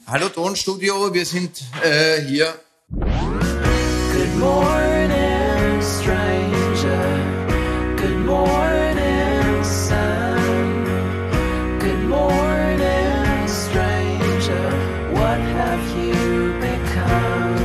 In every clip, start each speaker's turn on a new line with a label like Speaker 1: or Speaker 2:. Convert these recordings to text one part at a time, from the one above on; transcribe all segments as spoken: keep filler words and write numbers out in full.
Speaker 1: Hallo Tonstudio, wir sind äh, hier.
Speaker 2: Good morning, stranger. Good morning, sun. Good morning, stranger. What have you become?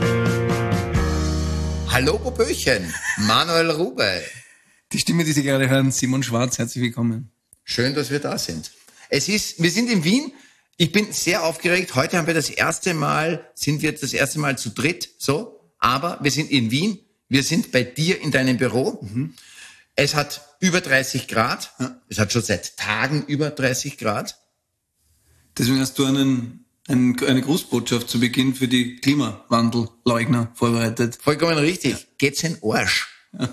Speaker 1: Hallo Popöchen, Manuel Rube.
Speaker 3: Die Stimme, die Sie gerade hören, Simon Schwarz, herzlich willkommen.
Speaker 1: Schön, dass wir da sind. Es ist, wir sind in Wien. Ich bin sehr aufgeregt. Heute haben wir das erste Mal, sind wir das erste Mal zu dritt, so. Aber wir sind in Wien. Wir sind bei dir in deinem Büro. Mhm. Es hat über dreißig Grad. Ja. Es hat schon seit Tagen über dreißig Grad.
Speaker 3: Deswegen hast du einen, einen, eine Grußbotschaft zu Beginn für die Klimawandelleugner vorbereitet.
Speaker 1: Vollkommen richtig. Ja. Geht's in Arsch.
Speaker 3: Ja.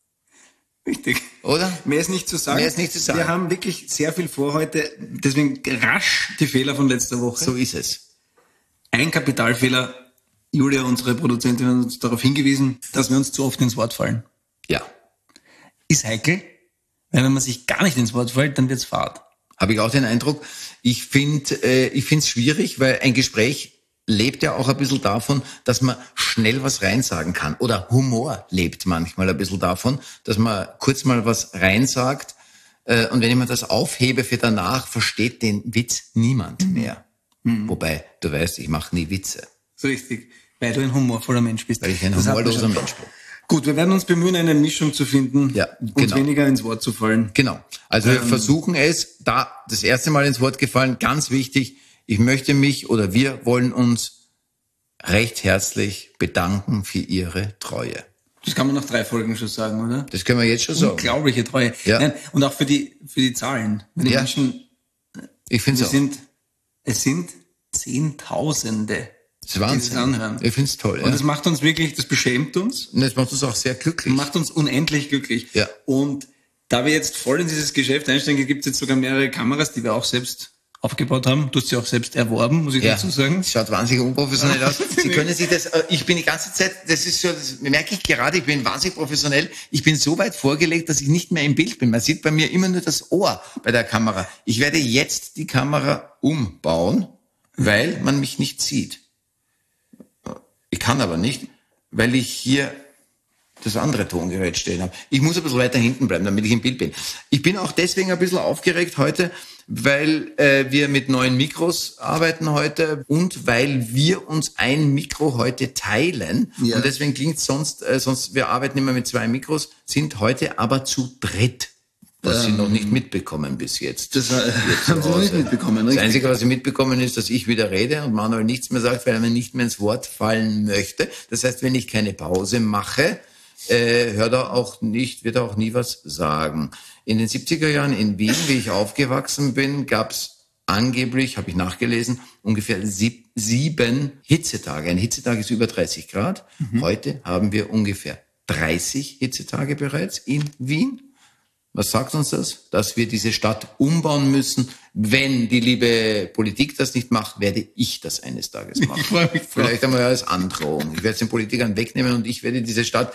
Speaker 3: Richtig.
Speaker 1: Oder?
Speaker 3: Mehr ist nicht zu sagen.
Speaker 1: Mehr ist nicht zu sagen.
Speaker 3: Wir haben wirklich sehr viel vor heute. Deswegen rasch die Fehler von letzter Woche.
Speaker 1: So ist es.
Speaker 3: Ein Kapitalfehler. Julia, unsere Produzentin, hat uns darauf hingewiesen, dass wir uns zu oft ins Wort fallen.
Speaker 1: Ja.
Speaker 3: Ist heikel, weil wenn man sich gar nicht ins Wort fällt, dann wird's fad.
Speaker 1: Habe ich auch den Eindruck. Ich finde, äh, ich finde es schwierig, weil ein Gespräch lebt ja auch ein bisschen davon, dass man schnell was reinsagen kann. Oder Humor lebt manchmal ein bisschen davon, dass man kurz mal was reinsagt. Äh, und wenn ich mir das aufhebe für danach, versteht den Witz niemand mehr. Mhm. Wobei, du weißt, ich mache nie Witze.
Speaker 3: So richtig. Weil du ein humorvoller Mensch bist.
Speaker 1: Weil ich ein humorloser Mensch bin.
Speaker 3: Gut, wir werden uns bemühen, eine Mischung zu finden,
Speaker 1: ja,
Speaker 3: und
Speaker 1: genau.
Speaker 3: weniger ins Wort zu fallen.
Speaker 1: Genau. Also wir ähm, versuchen es, da das erste Mal ins Wort gefallen, ganz wichtig, ich möchte mich oder wir wollen uns recht herzlich bedanken für Ihre Treue.
Speaker 3: Das kann man nach drei Folgen schon sagen, oder?
Speaker 1: Das können wir jetzt schon sagen.
Speaker 3: Unglaubliche Treue.
Speaker 1: Ja.
Speaker 3: Nein, und auch für die für die Zahlen. Wenn die
Speaker 1: ja.
Speaker 3: Menschen,
Speaker 1: ich finde es auch.
Speaker 3: Sind, es sind Zehntausende,
Speaker 1: das ist Wahnsinn.
Speaker 3: Die das anhören.
Speaker 1: Ich finde es toll.
Speaker 3: Und
Speaker 1: ja.
Speaker 3: das macht uns wirklich, das beschämt uns.
Speaker 1: Und das macht uns auch sehr glücklich.
Speaker 3: Macht uns unendlich glücklich.
Speaker 1: Ja.
Speaker 3: Und da wir jetzt voll in dieses Geschäft einsteigen, gibt es jetzt sogar mehrere Kameras, die wir auch selbst aufgebaut haben. Du hast sie auch selbst erworben, muss ich ja, dazu sagen.
Speaker 1: Das schaut wahnsinnig unprofessionell aus. Sie können sich das, ich bin die ganze Zeit, das ist so, das merke ich gerade, ich bin wahnsinnig professionell. Ich bin so weit vorgelegt, dass ich nicht mehr im Bild bin. Man sieht bei mir immer nur das Ohr bei der Kamera. Ich werde jetzt die Kamera umbauen, weil man mich nicht sieht. Ich kann aber nicht, weil ich hier das andere Tongerät stehen habe. Ich muss ein bisschen weiter hinten bleiben, damit ich im Bild bin. Ich bin auch deswegen ein bisschen aufgeregt heute, weil äh, wir mit neuen Mikros arbeiten heute und weil wir uns ein Mikro heute teilen. Ja. Und deswegen klingt es sonst, äh, sonst, wir arbeiten immer mit zwei Mikros, sind heute aber zu dritt. Was ähm, Sie noch nicht mitbekommen bis jetzt.
Speaker 3: Das äh, haben Sie noch nicht mitbekommen, richtig?
Speaker 1: Das Einzige, was Sie mitbekommen, ist, dass ich wieder rede und Manuel nichts mehr sagt, weil er mir nicht mehr ins Wort fallen möchte. Das heißt, wenn ich keine Pause mache, äh, hört er auch nicht, wird er auch nie was sagen. In den siebziger Jahren in Wien, wie ich aufgewachsen bin, gab es angeblich, habe ich nachgelesen, ungefähr sieb, sieben Hitzetage. Ein Hitzetag ist über dreißig Grad. Mhm. Heute haben wir ungefähr dreißig Hitzetage bereits in Wien. Was sagt uns das? Dass wir diese Stadt umbauen müssen. Wenn die liebe Politik das nicht macht, werde ich das eines Tages machen. Ich freue mich drauf. Vielleicht einmal als Androhung. Ich werde es den Politikern wegnehmen und ich werde diese Stadt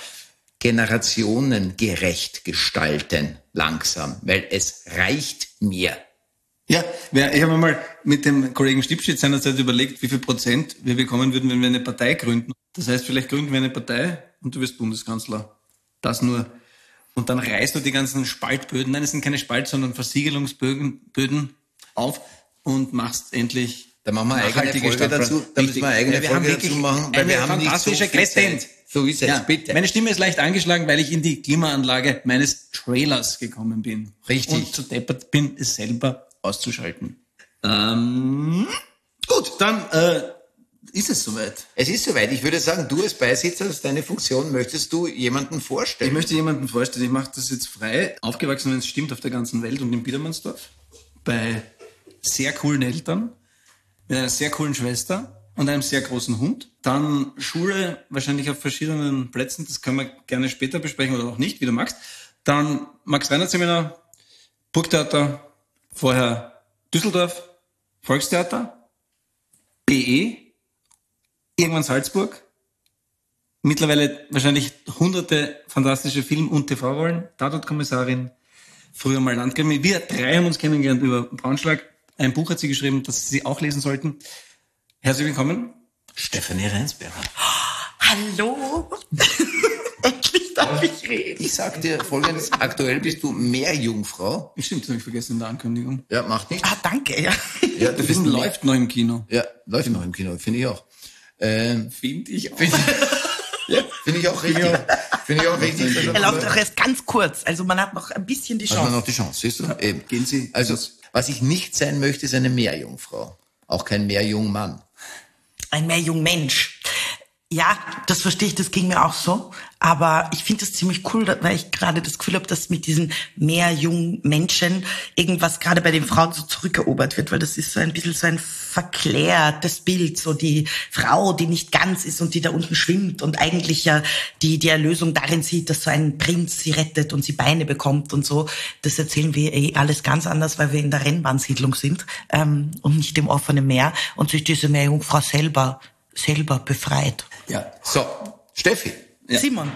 Speaker 1: generationengerecht gestalten, langsam, weil es reicht mir.
Speaker 3: Ja, ich habe mal mit dem Kollegen Stipschitz seinerzeit überlegt, wie viel Prozent wir bekommen würden, wenn wir eine Partei gründen. Das heißt, vielleicht gründen wir eine Partei und du wirst Bundeskanzler. Das nur. Und dann reißt du die ganzen Spaltböden, nein, es sind keine Spalt, sondern Versiegelungsböden Böden auf und machst endlich
Speaker 1: da machen wir eine eigene Folge dazu. Da müssen wir eine eigene ja, Folge dazu machen, weil wir haben nicht so viel Zeit. So ist es, ja, bitte.
Speaker 3: Meine Stimme ist leicht angeschlagen, weil ich in die Klimaanlage meines Trailers gekommen bin.
Speaker 1: Richtig.
Speaker 3: Und zu deppert bin, es selber auszuschalten. Ähm, gut, dann äh, ist es soweit.
Speaker 1: Es ist soweit. Ich würde sagen, du als Beisitzer, das ist deine Funktion, möchtest du jemanden vorstellen?
Speaker 3: Ich möchte jemanden vorstellen. Ich mache das jetzt frei. Aufgewachsen, wenn es stimmt, auf der ganzen Welt und in Biedermannsdorf. Bei sehr coolen Eltern, mit einer sehr coolen Schwester und einem sehr großen Hund. Dann Schule, wahrscheinlich auf verschiedenen Plätzen. Das können wir gerne später besprechen oder auch nicht, wie du magst. Dann Max-Reinhardt-Seminar, Burgtheater, vorher Düsseldorf, Volkstheater, B E, irgendwann Salzburg, mittlerweile wahrscheinlich hunderte fantastische Film- und T V-Rollen, Tatortkommissarin, früher mal Landkrimi. Wir drei haben uns kennengelernt über Braunschlag. Ein Buch hat sie geschrieben, das Sie auch lesen sollten. Herzlich willkommen.
Speaker 1: Stefanie Reinsberger.
Speaker 4: Hallo. Endlich darf ich reden.
Speaker 1: Ich sag dir Folgendes, aktuell bist du Meerjungfrau.
Speaker 3: Stimmt, das habe ich vergessen in der Ankündigung.
Speaker 1: Ja, macht nichts.
Speaker 4: Ah, danke, ja.
Speaker 1: Ja, du
Speaker 3: Der
Speaker 1: bist
Speaker 3: Film läuft noch im Kino.
Speaker 1: Ja, läuft noch im Kino, finde ich auch. Ähm,
Speaker 3: Finde ich auch.
Speaker 1: Finde ja, find ich auch richtig. Finde ich auch richtig.
Speaker 4: Er läuft auch erst ganz kurz, also man hat noch ein bisschen die
Speaker 1: Hat man
Speaker 4: Chance.
Speaker 1: noch die Chance, siehst du? Eben.
Speaker 3: Gehen Sie.
Speaker 1: Also, was ich nicht sein möchte, ist eine Meerjungfrau. Auch kein Meerjungmann.
Speaker 4: Ein Meerjungmensch. Ja, das verstehe ich, das ging mir auch so. Aber ich finde das ziemlich cool, weil ich gerade das Gefühl habe, dass mit diesen Meerjungmenschen irgendwas gerade bei den Frauen so zurückerobert wird, weil das ist so ein bisschen so ein verklärtes Bild, so die Frau, die nicht ganz ist und die da unten schwimmt und eigentlich ja die, die Erlösung darin sieht, dass so ein Prinz sie rettet und sie Beine bekommt und so. Das erzählen wir eh alles ganz anders, weil wir in der Rennbahnsiedlung sind ähm, und nicht im offenen Meer und sich diese Meerjungfrau selber selber befreit.
Speaker 3: Ja.
Speaker 1: So, Steffi.
Speaker 3: Ja.
Speaker 4: Simon.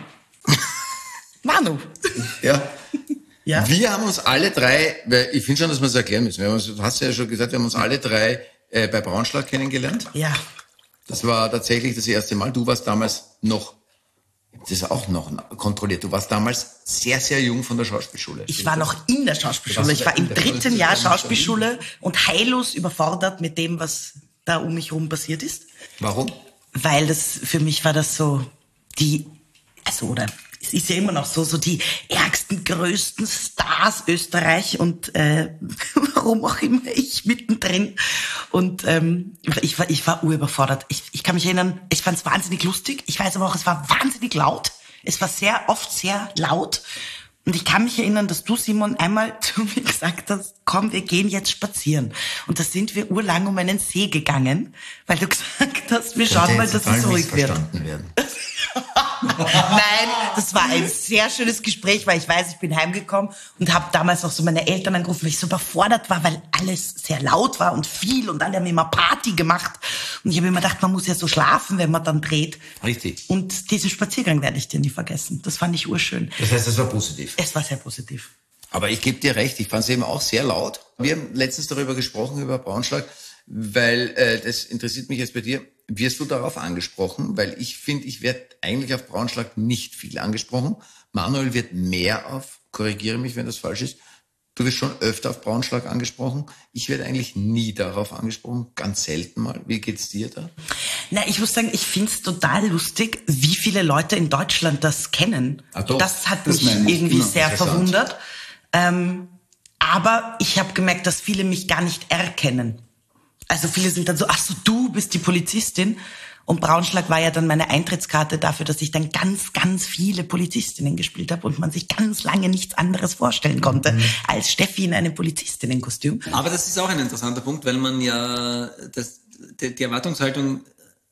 Speaker 4: Manu.
Speaker 1: Ja.
Speaker 4: Ja.
Speaker 1: Wir haben uns alle drei, weil ich finde schon, dass wir es erklären müssen. Wir haben uns, du hast ja schon gesagt, wir haben uns alle drei äh, bei Braunschlag kennengelernt.
Speaker 4: Ja.
Speaker 1: Das war tatsächlich das erste Mal. Du warst damals noch, das ist auch noch kontrolliert, du warst damals sehr, sehr jung von der Schauspielschule.
Speaker 4: Ich war noch in der Schauspielschule. Ich war im dritten Jahr Schauspielschule und heillos überfordert mit dem, was da um mich herum passiert ist.
Speaker 1: Warum?
Speaker 4: Weil das, für mich war das so die, also, oder es ist ja immer noch so, so die ärgsten, größten Stars Österreich und äh, warum auch immer ich mittendrin. Und ähm, ich war, ich war urüberfordert. Ich, ich kann mich erinnern, ich fand es wahnsinnig lustig. Ich weiß aber auch, es war wahnsinnig laut. Es war sehr oft sehr laut. Und ich kann mich erinnern, dass du, Simon, einmal zu mir gesagt hast, komm, wir gehen jetzt spazieren. Und da sind wir urlang um einen See gegangen, weil du gesagt hast, wir schauen mal, dass es ruhig wird.
Speaker 1: Werden.
Speaker 4: Nein, das war ein sehr schönes Gespräch, weil ich weiß, ich bin heimgekommen und habe damals noch so meine Eltern angerufen, weil ich so überfordert war, weil alles sehr laut war und viel und alle haben immer Party gemacht. Und ich habe immer gedacht, man muss ja so schlafen, wenn man dann dreht.
Speaker 1: Richtig.
Speaker 4: Und diesen Spaziergang werde ich dir nie vergessen. Das fand ich urschön.
Speaker 1: Das heißt, das war positiv.
Speaker 4: Es war sehr positiv.
Speaker 1: Aber ich gebe dir recht, ich fand es eben auch sehr laut. Wir haben letztens darüber gesprochen, über Braunschlag, weil äh, das interessiert mich jetzt bei dir. Wirst du darauf angesprochen? Weil ich finde, ich werde eigentlich auf Braunschlag nicht viel angesprochen. Manuel wird mehr auf, korrigiere mich, wenn das falsch ist, du wirst schon öfter auf Braunschlag angesprochen. Ich werde eigentlich nie darauf angesprochen, ganz selten mal. Wie geht's dir da?
Speaker 4: Na, ich muss sagen, ich find's total lustig, wie viele Leute in Deutschland das kennen.
Speaker 1: Ach doch,
Speaker 4: das hat
Speaker 3: das
Speaker 4: mich
Speaker 3: meine ich,
Speaker 4: irgendwie
Speaker 3: genau,
Speaker 4: sehr
Speaker 1: interessant.
Speaker 4: verwundert. Ähm, aber ich habe gemerkt, dass viele mich gar nicht erkennen. Also viele sind dann so, ach so, du bist die Polizistin. Und Braunschlag war ja dann meine Eintrittskarte dafür, dass ich dann ganz, ganz viele Polizistinnen gespielt habe und man sich ganz lange nichts anderes vorstellen konnte, mhm. als Steffi in einem Polizistinnenkostüm.
Speaker 3: Aber das ist auch ein interessanter Punkt, weil man ja, das, die, die Erwartungshaltung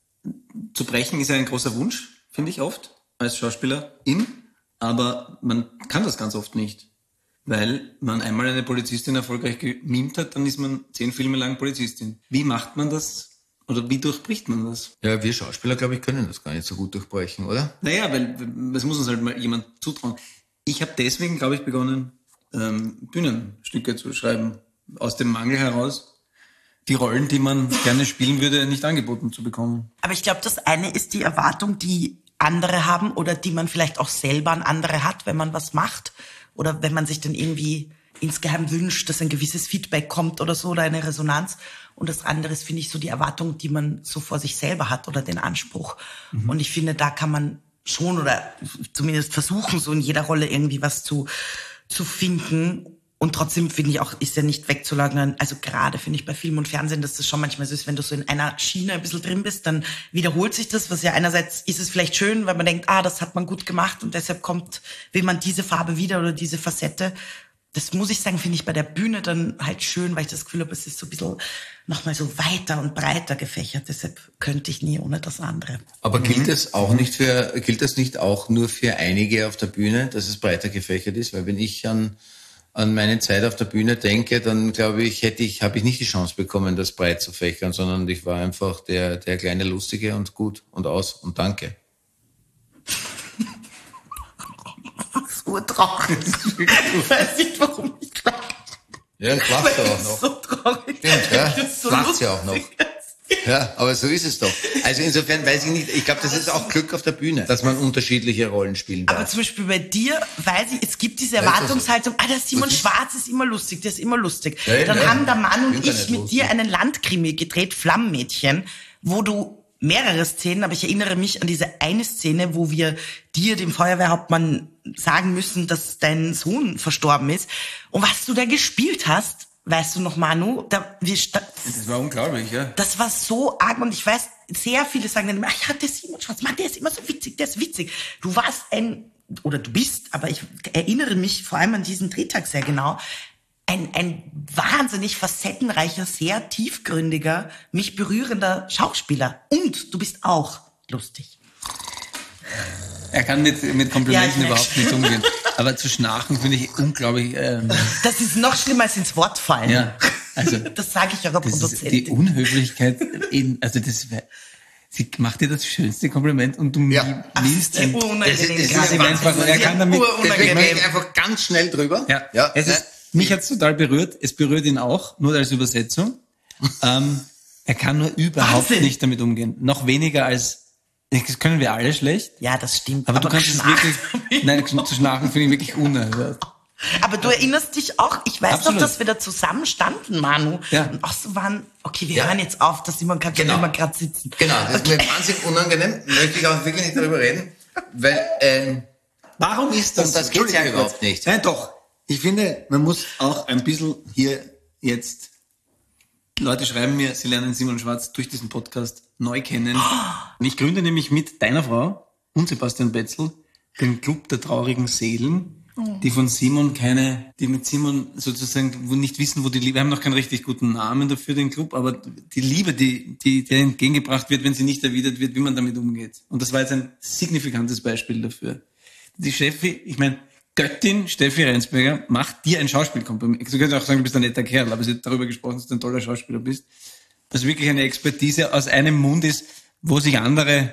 Speaker 3: zu brechen ist ja ein großer Wunsch, finde ich oft, als Schauspielerin. Aber man kann das ganz oft nicht. Weil man einmal eine Polizistin erfolgreich gemimt hat, dann ist man zehn Filme lang Polizistin. Wie macht man das? Oder wie durchbricht man das?
Speaker 1: Ja, wir Schauspieler, glaube ich, können das gar nicht so gut durchbrechen, oder?
Speaker 3: Naja, weil das muss uns halt mal jemand zutrauen. Ich habe deswegen, glaube ich, begonnen, ähm, Bühnenstücke zu schreiben. Aus dem Mangel heraus, die Rollen, die man gerne spielen würde, nicht angeboten zu bekommen.
Speaker 4: Aber ich glaube, das eine ist die Erwartung, die andere haben oder die man vielleicht auch selber an andere hat, wenn man was macht. Oder wenn man sich dann irgendwie insgeheim wünscht, dass ein gewisses Feedback kommt oder so oder eine Resonanz. Und das andere ist, finde ich, so die Erwartung, die man so vor sich selber hat oder den Anspruch. Mhm. Und ich finde, da kann man schon oder zumindest versuchen, so in jeder Rolle irgendwie was zu, zu finden. Und trotzdem finde ich auch, ist ja nicht wegzulagern. Also gerade finde ich bei Film und Fernsehen, dass das schon manchmal so ist, wenn du so in einer Schiene ein bisschen drin bist, dann wiederholt sich das, was ja einerseits ist es vielleicht schön, weil man denkt, ah, das hat man gut gemacht und deshalb kommt, will man diese Farbe wieder oder diese Facette. Das muss ich sagen, finde ich bei der Bühne dann halt schön, weil ich das Gefühl habe, es ist so ein bisschen nochmal so weiter und breiter gefächert. Deshalb könnte ich nie ohne das andere.
Speaker 1: Aber gilt das auch nicht für, gilt das nicht auch nur für einige auf der Bühne, dass es breiter gefächert ist? Weil wenn ich an an meine Zeit auf der Bühne denke, dann glaube ich, hätte ich, habe ich nicht die Chance bekommen, das breit zu fächern, sondern ich war einfach der, der kleine Lustige und gut und aus und danke.
Speaker 4: Das ist urtraurig. Ich weiß nicht, warum ich lache.
Speaker 1: Ja, das lacht sie auch
Speaker 4: Das ist
Speaker 1: noch.
Speaker 4: so traurig.
Speaker 1: Stimmt, ja.
Speaker 4: Das ist so
Speaker 1: Lacht sie auch noch.
Speaker 4: lustig.
Speaker 1: Ja, aber so ist es doch. Also insofern weiß ich nicht, ich glaube, das ist auch Glück auf der Bühne, dass man unterschiedliche Rollen spielen darf.
Speaker 4: Aber zum Beispiel bei dir, weiß ich, es gibt diese
Speaker 1: Ja, ist das so?
Speaker 4: Erwartungshaltung, ah, der Simon Schwarz ist immer lustig, der ist immer lustig.
Speaker 1: Ja, ja,
Speaker 4: Dann
Speaker 1: ja.
Speaker 4: haben der Mann und
Speaker 1: Bin gar
Speaker 4: ich
Speaker 1: nicht
Speaker 4: mit
Speaker 1: lustig.
Speaker 4: dir einen Landkrimi gedreht, Flammenmädchen, wo du mehrere Szenen, aber ich erinnere mich an diese eine Szene, wo wir dir, dem Feuerwehrhauptmann, sagen müssen, dass dein Sohn verstorben ist. Und was du da gespielt hast, weißt du noch, Manu, da, wir, sta-
Speaker 3: Das war unglaublich, ja.
Speaker 4: das war so arg und ich weiß, sehr viele sagen dann immer, ach ja, der Simon Schwarz, Mann, der ist immer so witzig, der ist witzig. Du warst ein, oder du bist, aber ich erinnere mich vor allem an diesen Drehtag sehr genau, ein, ein wahnsinnig facettenreicher, sehr tiefgründiger, mich berührender Schauspieler. Und du bist auch lustig.
Speaker 3: Er kann mit, mit Komplimenten
Speaker 4: Ja, ich
Speaker 3: überhaupt nicht umgehen. Aber zu schnarchen finde ich unglaublich, ähm,
Speaker 4: Das ist noch schlimmer als ins Wort fallen.
Speaker 3: ja. Also,
Speaker 4: Das sage ich eurer
Speaker 3: das ist die
Speaker 4: Produzentin.
Speaker 3: Unhöflichkeit in, also das wär, sie macht dir das schönste Kompliment und du
Speaker 1: Ja.
Speaker 3: nimmst ein,
Speaker 1: Das ist- das ist
Speaker 3: gerade im
Speaker 1: wahnsinnig.
Speaker 3: einfach, er kann damit,
Speaker 1: Deswegen gehe ich einfach ganz schnell drüber.
Speaker 3: ja,
Speaker 1: ja.
Speaker 3: es ist, mich hat's total berührt, es berührt ihn auch, nur als Übersetzung. ähm, er kann nur überhaupt
Speaker 4: Wahnsinn.
Speaker 3: nicht damit umgehen. Noch weniger als, das können wir alle schlecht.
Speaker 4: Ja, das stimmt.
Speaker 3: Aber, du kannst es
Speaker 4: geschnarcht
Speaker 3: wirklich, nein, zu schnarchen finde ich wirklich unerhört.
Speaker 4: Aber du erinnerst dich auch, ich weiß
Speaker 3: Absolut.
Speaker 4: noch, dass wir da zusammen standen, Manu.
Speaker 3: Ja.
Speaker 4: Und auch so waren, okay, wir
Speaker 1: Ja.
Speaker 4: hören jetzt auf, dass Simon kann
Speaker 1: Genau.
Speaker 4: immer gerade sitzen.
Speaker 1: Genau, das ist mir wahnsinnig unangenehm, möchte ich auch wirklich nicht darüber reden, weil, ähm,
Speaker 3: Warum ist
Speaker 1: Und das geht's ja überhaupt nicht.
Speaker 3: Nein, doch. Ich finde, man muss auch ein bisschen hier jetzt, Leute schreiben mir, sie lernen Simon Schwarz durch diesen Podcast neu kennen. Und ich gründe nämlich mit deiner Frau und Sebastian Betzel den Club der traurigen Seelen, die von Simon keine, die mit Simon sozusagen wo nicht wissen, wo die Liebe, wir haben noch keinen richtig guten Namen dafür, den Club, aber die Liebe, die, die, die entgegengebracht wird, wenn sie nicht erwidert wird, wie man damit umgeht. Und das war jetzt ein signifikantes Beispiel dafür. Die Steffi, ich meine, Göttin Steffi Reinsberger macht dir ein Schauspielkompliment. Du könntest auch sagen, du bist ein netter Kerl, aber sie hat darüber gesprochen, dass du ein toller Schauspieler bist. Dass wirklich eine Expertise aus einem Mund ist, wo sich andere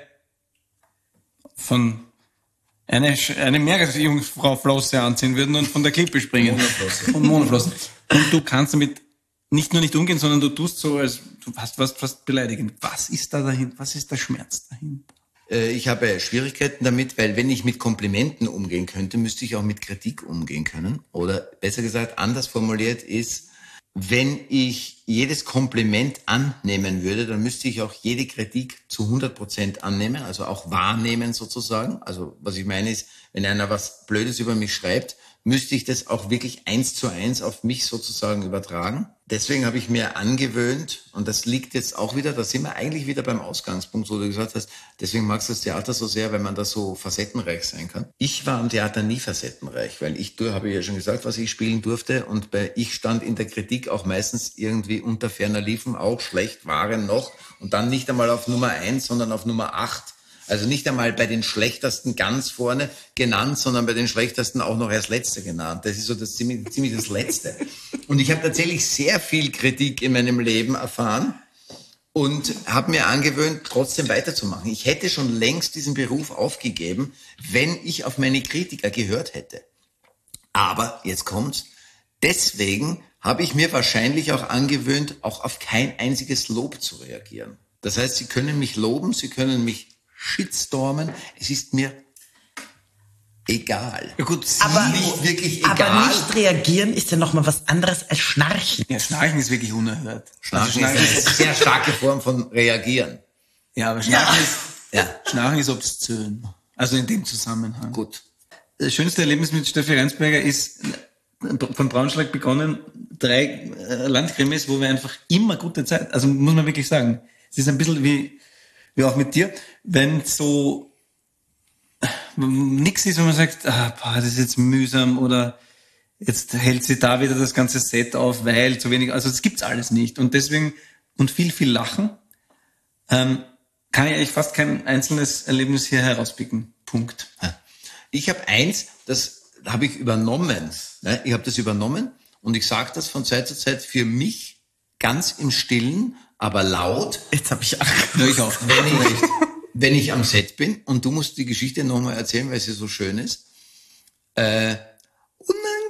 Speaker 3: von eine, eine Meeresjungfrau Flosse anziehen würden und von der Klippe springen. Monoflosse. Und Monoflosse. Und du kannst damit nicht nur nicht umgehen, sondern du tust so, als du hast was fast beleidigend. Was ist da dahinter? Was ist der Schmerz dahinter?
Speaker 1: äh, ich habe Schwierigkeiten damit, weil wenn ich mit Komplimenten umgehen könnte, müsste ich auch mit Kritik umgehen können. Oder besser gesagt, anders formuliert ist, wenn ich jedes Kompliment annehmen würde, dann müsste ich auch jede Kritik zu hundert Prozent annehmen, also auch wahrnehmen sozusagen. Also was ich meine ist, wenn einer was Blödes über mich schreibt, müsste ich das auch wirklich eins zu eins auf mich sozusagen übertragen. Deswegen habe ich mir angewöhnt, und das liegt jetzt auch wieder, da sind wir eigentlich wieder beim Ausgangspunkt, wo du gesagt hast, deswegen magst du das Theater so sehr, weil man da so facettenreich sein kann. Ich war am Theater nie facettenreich, weil ich, du habe ja schon gesagt, was ich spielen durfte, und bei ich stand in der Kritik auch meistens irgendwie unter ferner Liefen, auch schlecht waren noch, und dann nicht einmal auf Nummer eins, sondern auf Nummer acht. Also nicht einmal bei den Schlechtesten ganz vorne genannt, sondern bei den Schlechtesten auch noch als Letzte genannt. Das ist so das ziemlich, ziemlich das Letzte. Und ich habe tatsächlich sehr viel Kritik in meinem Leben erfahren und habe mir angewöhnt, trotzdem weiterzumachen. Ich hätte schon längst diesen Beruf aufgegeben, wenn ich auf meine Kritiker gehört hätte. Aber jetzt kommt's. Deswegen habe ich mir wahrscheinlich auch angewöhnt, auch auf kein einziges Lob zu reagieren. Das heißt, Sie können mich loben, Sie können mich shitstormen. Es ist mir egal.
Speaker 3: Ja gut,
Speaker 4: Aber,
Speaker 1: Nicht wirklich egal.
Speaker 4: aber nicht reagieren ist ja noch mal was anderes als schnarchen.
Speaker 3: ja, Schnarchen ist wirklich unerhört.
Speaker 1: Schnarchen
Speaker 3: Also
Speaker 1: ist eine sehr starke Form von reagieren.
Speaker 3: Ja, aber Schnarchen,
Speaker 4: Ja.
Speaker 3: Ist,
Speaker 1: Ja,
Speaker 3: Schnarchen ist obszön. Also in dem Zusammenhang.
Speaker 1: gut.
Speaker 3: Das schönste Erlebnis mit Steffi Reinsberger ist von Braunschweig begonnen, drei äh, Landkrimis, wo wir einfach immer gute Zeit, also muss man wirklich sagen, es ist ein bisschen wie, wie auch mit dir, wenn so nix ist, wo man sagt, ah, boah, das ist jetzt mühsam oder jetzt hält sie da wieder das ganze Set auf, weil zu wenig, also das gibt's alles nicht und deswegen, und viel, viel Lachen, ähm, kann ich eigentlich fast kein einzelnes Erlebnis hier herauspicken. Punkt.
Speaker 1: Ich habe eins, das habe ich übernommen. Ne? Ich habe das übernommen und ich sage das von Zeit zu Zeit für mich ganz im Stillen, aber laut,
Speaker 4: Jetzt habe ich auch.
Speaker 3: Ja, ich auch.
Speaker 1: wenn ich, wenn ich am Set bin, und du musst die Geschichte nochmal erzählen, weil sie so schön ist. Äh,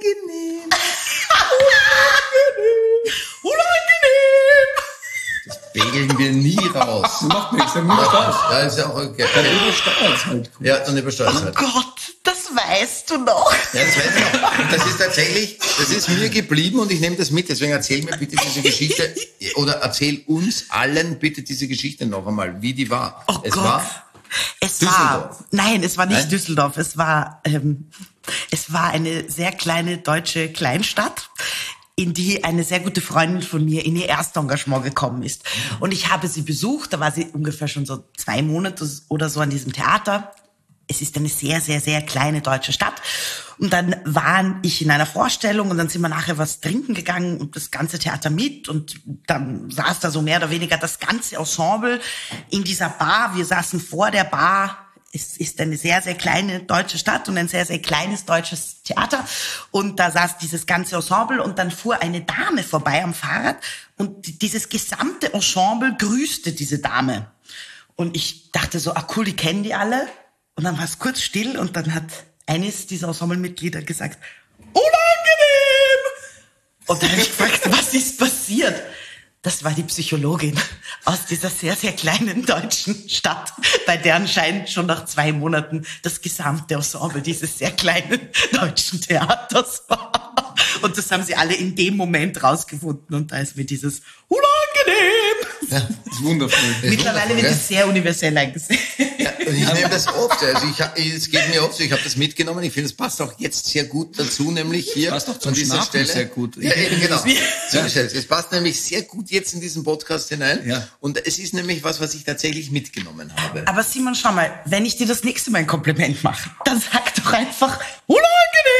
Speaker 1: unangenehm.
Speaker 4: Unangenehm!
Speaker 1: pegeln wir nie raus.
Speaker 3: Macht nichts, dann macht das.
Speaker 1: Ja, ist ja auch okay.
Speaker 3: Dann übersteuert es halt.
Speaker 1: Ja, dann übersteuert halt.
Speaker 4: Gott, das weißt du noch.
Speaker 1: Ja, das weiß ich noch. Und das ist tatsächlich, das ist mir geblieben und ich nehme das mit. Deswegen erzähl mir bitte diese Geschichte oder erzähl uns allen bitte diese Geschichte noch einmal, wie die war.
Speaker 4: Oh
Speaker 1: es
Speaker 4: Gott.
Speaker 1: war
Speaker 4: Es
Speaker 1: Düsseldorf.
Speaker 4: war, nein, es war nicht
Speaker 1: Nein?
Speaker 4: Düsseldorf. Es war, ähm, es war eine sehr kleine deutsche Kleinstadt, in die eine sehr gute Freundin von mir in ihr Erstengagement gekommen ist. Und ich habe sie besucht, da war sie ungefähr schon so zwei Monate oder so an diesem Theater. Es ist eine sehr, sehr, sehr kleine deutsche Stadt. Und dann war ich in einer Vorstellung und dann sind wir nachher was trinken gegangen und das ganze Theater mit und dann saß da so mehr oder weniger das ganze Ensemble in dieser Bar. Wir saßen vor der Bar. Es ist eine sehr, sehr kleine deutsche Stadt und ein sehr, sehr kleines deutsches Theater. Und da saß dieses ganze Ensemble und dann fuhr eine Dame vorbei am Fahrrad und dieses gesamte Ensemble grüßte diese Dame. Und ich dachte so, ah cool, die kennen die alle. Und dann war es kurz still und dann hat eines dieser Ensemblemitglieder gesagt, unangenehm! Und dann habe ich gefragt, was ist passiert? Das war die Psychologin aus dieser sehr, sehr kleinen deutschen Stadt, bei der anscheinend schon nach zwei Monaten das gesamte Ensemble dieses sehr kleinen deutschen Theaters war. Und das haben sie alle in dem Moment rausgefunden und da ist mir dieses unangenehm.
Speaker 1: Ja,
Speaker 3: Das ist wundervoll.
Speaker 4: Mittlerweile wird
Speaker 1: gell?
Speaker 4: es sehr universell eingesetzt.
Speaker 1: Ja, und ich nehme das oft. Also ich, hab- es geht mir oft so. Ich habe das mitgenommen. Ich finde, es passt auch jetzt sehr gut dazu, nämlich hier
Speaker 3: passt auch zum
Speaker 1: an dieser
Speaker 3: Schnarchen
Speaker 1: Stelle.
Speaker 3: sehr gut.
Speaker 1: Ja, eben, genau. So ist es. Es passt nämlich sehr gut jetzt in diesen Podcast hinein.
Speaker 3: Ja.
Speaker 1: Und es ist nämlich was, was ich tatsächlich mitgenommen habe.
Speaker 4: Aber Simon, schau mal, wenn ich dir das nächste Mal ein Kompliment mache, dann sag doch einfach unangenehm.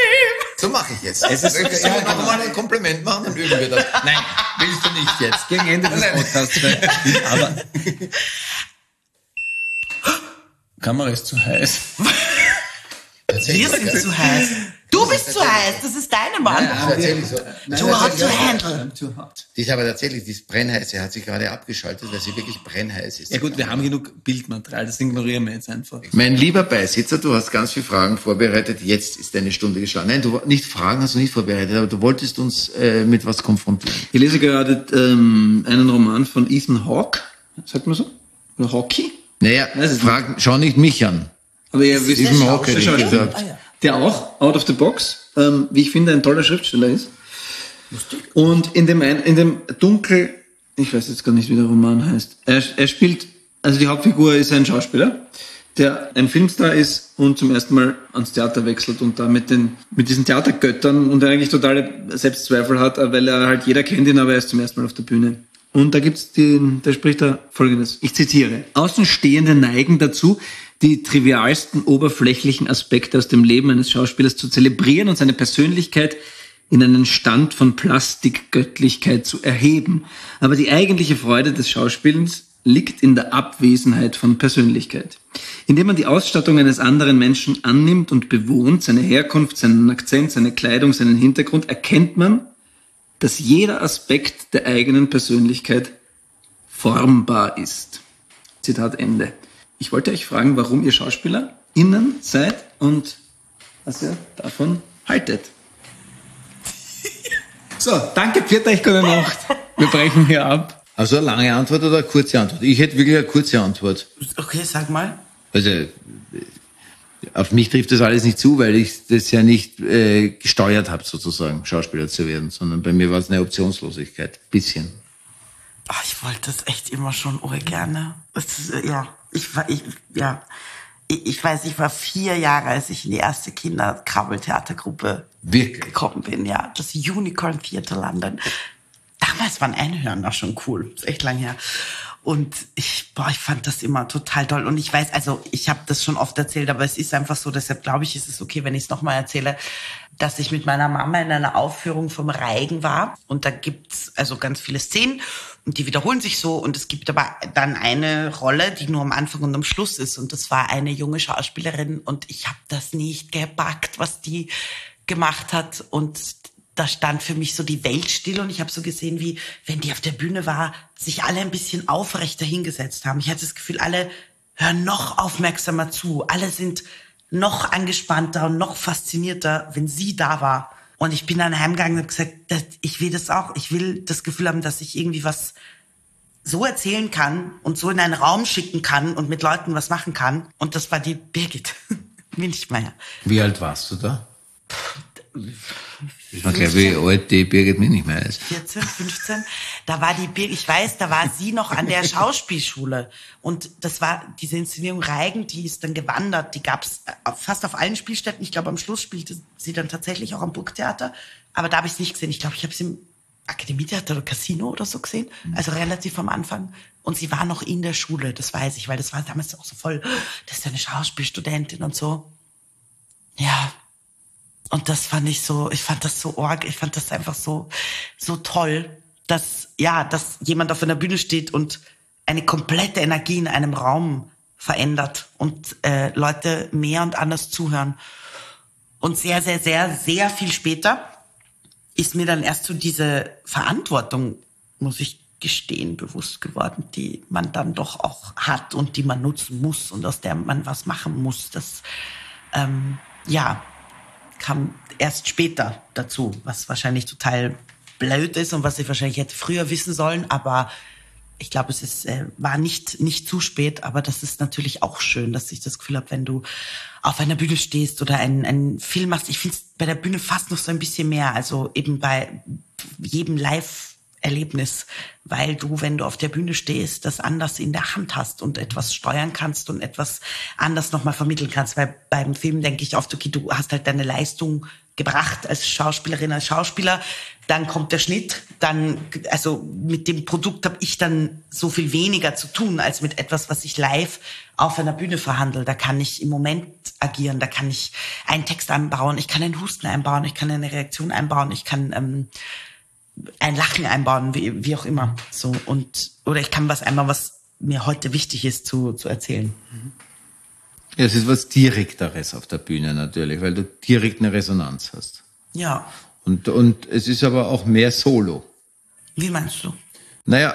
Speaker 1: So mache ich jetzt.
Speaker 3: Es ist-
Speaker 1: Soll ich
Speaker 3: ja,
Speaker 1: noch
Speaker 3: genau.
Speaker 1: mal ein Kompliment machen, dann üben wir das. Nein, willst du nicht jetzt.
Speaker 3: Gegen Ende des
Speaker 1: Nein.
Speaker 3: Podcasts. Aber Kamera ist zu heiß.
Speaker 4: Wir sind zu heiß. Du bist zu heiß, das ist deine Mann.
Speaker 1: Das ist tatsächlich so.
Speaker 4: Too hot to handle.
Speaker 3: Too hot.
Speaker 1: Die ist aber tatsächlich, die ist brennheiße, hat sich gerade abgeschaltet, weil sie wirklich brennheiß ist.
Speaker 3: Ja gut, wir haben genug Bildmaterial, das ignorieren wir jetzt einfach.
Speaker 1: Mein lieber Beisitzer, du hast ganz viele Fragen vorbereitet. Jetzt ist deine Stunde geschlagen. Nein, du nicht Fragen hast du nicht vorbereitet, aber du wolltest uns äh, mit was konfrontieren.
Speaker 3: Ich lese gerade ähm, einen Roman von Ethan Hawke, sagt man so? Oder Hawke?
Speaker 1: Naja,
Speaker 3: Weiß ich
Speaker 1: Frag, schau nicht mich an.
Speaker 3: Aber ihr wisst,
Speaker 1: Ethan Hawke,
Speaker 3: der
Speaker 1: hätte ich
Speaker 3: Schauspieler,
Speaker 1: gesagt.
Speaker 3: der auch out of the box, ähm, wie ich finde, ein toller Schriftsteller ist. Und in dem, ein, in dem Dunkel, ich weiß jetzt gar nicht, wie der Roman heißt, er, er spielt, also die Hauptfigur ist ein Schauspieler, der ein Filmstar ist und zum ersten Mal ans Theater wechselt und da mit den, mit diesen Theatergöttern und eigentlich totale Selbstzweifel hat, weil er halt, jeder kennt ihn, aber er ist zum ersten Mal auf der Bühne. Und da gibt's den, da spricht er Folgendes, ich zitiere: Außenstehende neigen dazu, die trivialsten oberflächlichen Aspekte aus dem Leben eines Schauspielers zu zelebrieren und seine Persönlichkeit in einen Stand von Plastikgöttlichkeit zu erheben. Aber die eigentliche Freude des Schauspielens liegt in der Abwesenheit von Persönlichkeit. Indem man die Ausstattung eines anderen Menschen annimmt und bewohnt, seine Herkunft, seinen Akzent, seine Kleidung, seinen Hintergrund, erkennt man, dass jeder Aspekt der eigenen Persönlichkeit formbar ist. Zitat Ende. Ich wollte euch fragen, warum ihr SchauspielerInnen seid und was ihr davon haltet. So, danke, pfiat euch, gute Nacht. Wir brechen hier ab.
Speaker 1: Also eine lange Antwort oder eine kurze Antwort? Ich hätte wirklich eine kurze Antwort.
Speaker 4: Okay, sag mal.
Speaker 1: Also äh, auf mich trifft das alles nicht zu, weil ich das ja nicht äh, gesteuert habe, sozusagen, Schauspieler zu werden, sondern bei mir war es eine Optionslosigkeit. Bisschen.
Speaker 4: Ach, ich wollte das echt immer schon urgerne. Es ist, äh, ja, ich war, ich, ja, ich, ich weiß, ich war vier Jahre, als ich in die erste Kinderkrabbeltheatergruppe
Speaker 1: Wirklich?
Speaker 4: gekommen bin, ja. Das Unicorn Theater London. Damals waren Einhörner schon cool. Das ist echt lang her. Und ich, boah, ich fand das immer total toll. Und ich weiß, also ich habe das schon oft erzählt, aber es ist einfach so, deshalb glaube ich, ist es okay, wenn ich es nochmal erzähle, dass ich mit meiner Mama in einer Aufführung vom Reigen war. Und da gibt's also ganz viele Szenen und die wiederholen sich so. Und es gibt aber dann eine Rolle, die nur am Anfang und am Schluss ist. Und das war eine junge Schauspielerin. Und ich habe das nicht gepackt, was die gemacht hat. Und da stand für mich so die Welt still und ich habe so gesehen, wie, wenn die auf der Bühne war, sich alle ein bisschen aufrechter hingesetzt haben. Ich hatte das Gefühl, alle hören noch aufmerksamer zu. Alle sind noch angespannter und noch faszinierter, wenn sie da war. Und ich bin dann heimgegangen und habe gesagt, das, ich will das auch. Ich will das Gefühl haben, dass ich irgendwie was so erzählen kann und so in einen Raum schicken kann und mit Leuten was machen kann. Und das war die Birgit Münchmeier.
Speaker 1: Wie alt warst du da? Ich war klar, wie alt die Birgit Münchmeier ist.
Speaker 4: vierzehn, fünfzehn. Da war die Birgit, ich weiß, da war sie noch an der Schauspielschule. Und das war diese Inszenierung Reigen, die ist dann gewandert. Die gab's fast auf allen Spielstätten. Ich glaube, am Schluss spielte sie dann tatsächlich auch am Burgtheater. Aber da habe ich es nicht gesehen. Ich glaube, ich habe sie im Akademietheater oder Casino oder so gesehen. Also relativ am Anfang. Und sie war noch in der Schule, das weiß ich, weil das war damals auch so voll, das ist ja eine Schauspielstudentin und so. Ja. Und das fand ich so, ich fand das so arg, ich fand das einfach so, so toll, dass, ja, dass jemand auf einer Bühne steht und eine komplette Energie in einem Raum verändert und äh, Leute mehr und anders zuhören. Und sehr, sehr, sehr, sehr viel später ist mir dann erst so diese Verantwortung, muss ich gestehen, bewusst geworden, die man dann doch auch hat und die man nutzen muss und aus der man was machen muss. Das, ähm, ja, kam erst später dazu, was wahrscheinlich total blöd ist und was ich wahrscheinlich hätte früher wissen sollen, aber ich glaube, es ist, äh, war nicht, nicht zu spät, aber das ist natürlich auch schön, dass ich das Gefühl habe, wenn du auf einer Bühne stehst oder einen, einen Film machst, ich finde es bei der Bühne fast noch so ein bisschen mehr, also eben bei jedem Live-Erlebnis, weil du, wenn du auf der Bühne stehst, das anders in der Hand hast und etwas steuern kannst und etwas anders nochmal vermitteln kannst, weil beim Film denke ich oft, okay, du hast halt deine Leistung gebracht als Schauspielerin, als Schauspieler, dann kommt der Schnitt, dann, also mit dem Produkt habe ich dann so viel weniger zu tun, als mit etwas, was ich live auf einer Bühne verhandle. Da kann ich im Moment agieren, da kann ich einen Text einbauen, ich kann einen Husten einbauen, ich kann eine Reaktion einbauen, ich kann ähm, ein Lachen einbauen, wie, wie auch immer. So, und, oder ich kann was einbauen, was mir heute wichtig ist zu, zu erzählen.
Speaker 1: Ja, es ist was Direkteres auf der Bühne natürlich, weil du direkt eine Resonanz hast.
Speaker 4: Ja.
Speaker 1: Und, und es ist aber auch mehr Solo.
Speaker 4: Wie meinst du?
Speaker 1: Naja,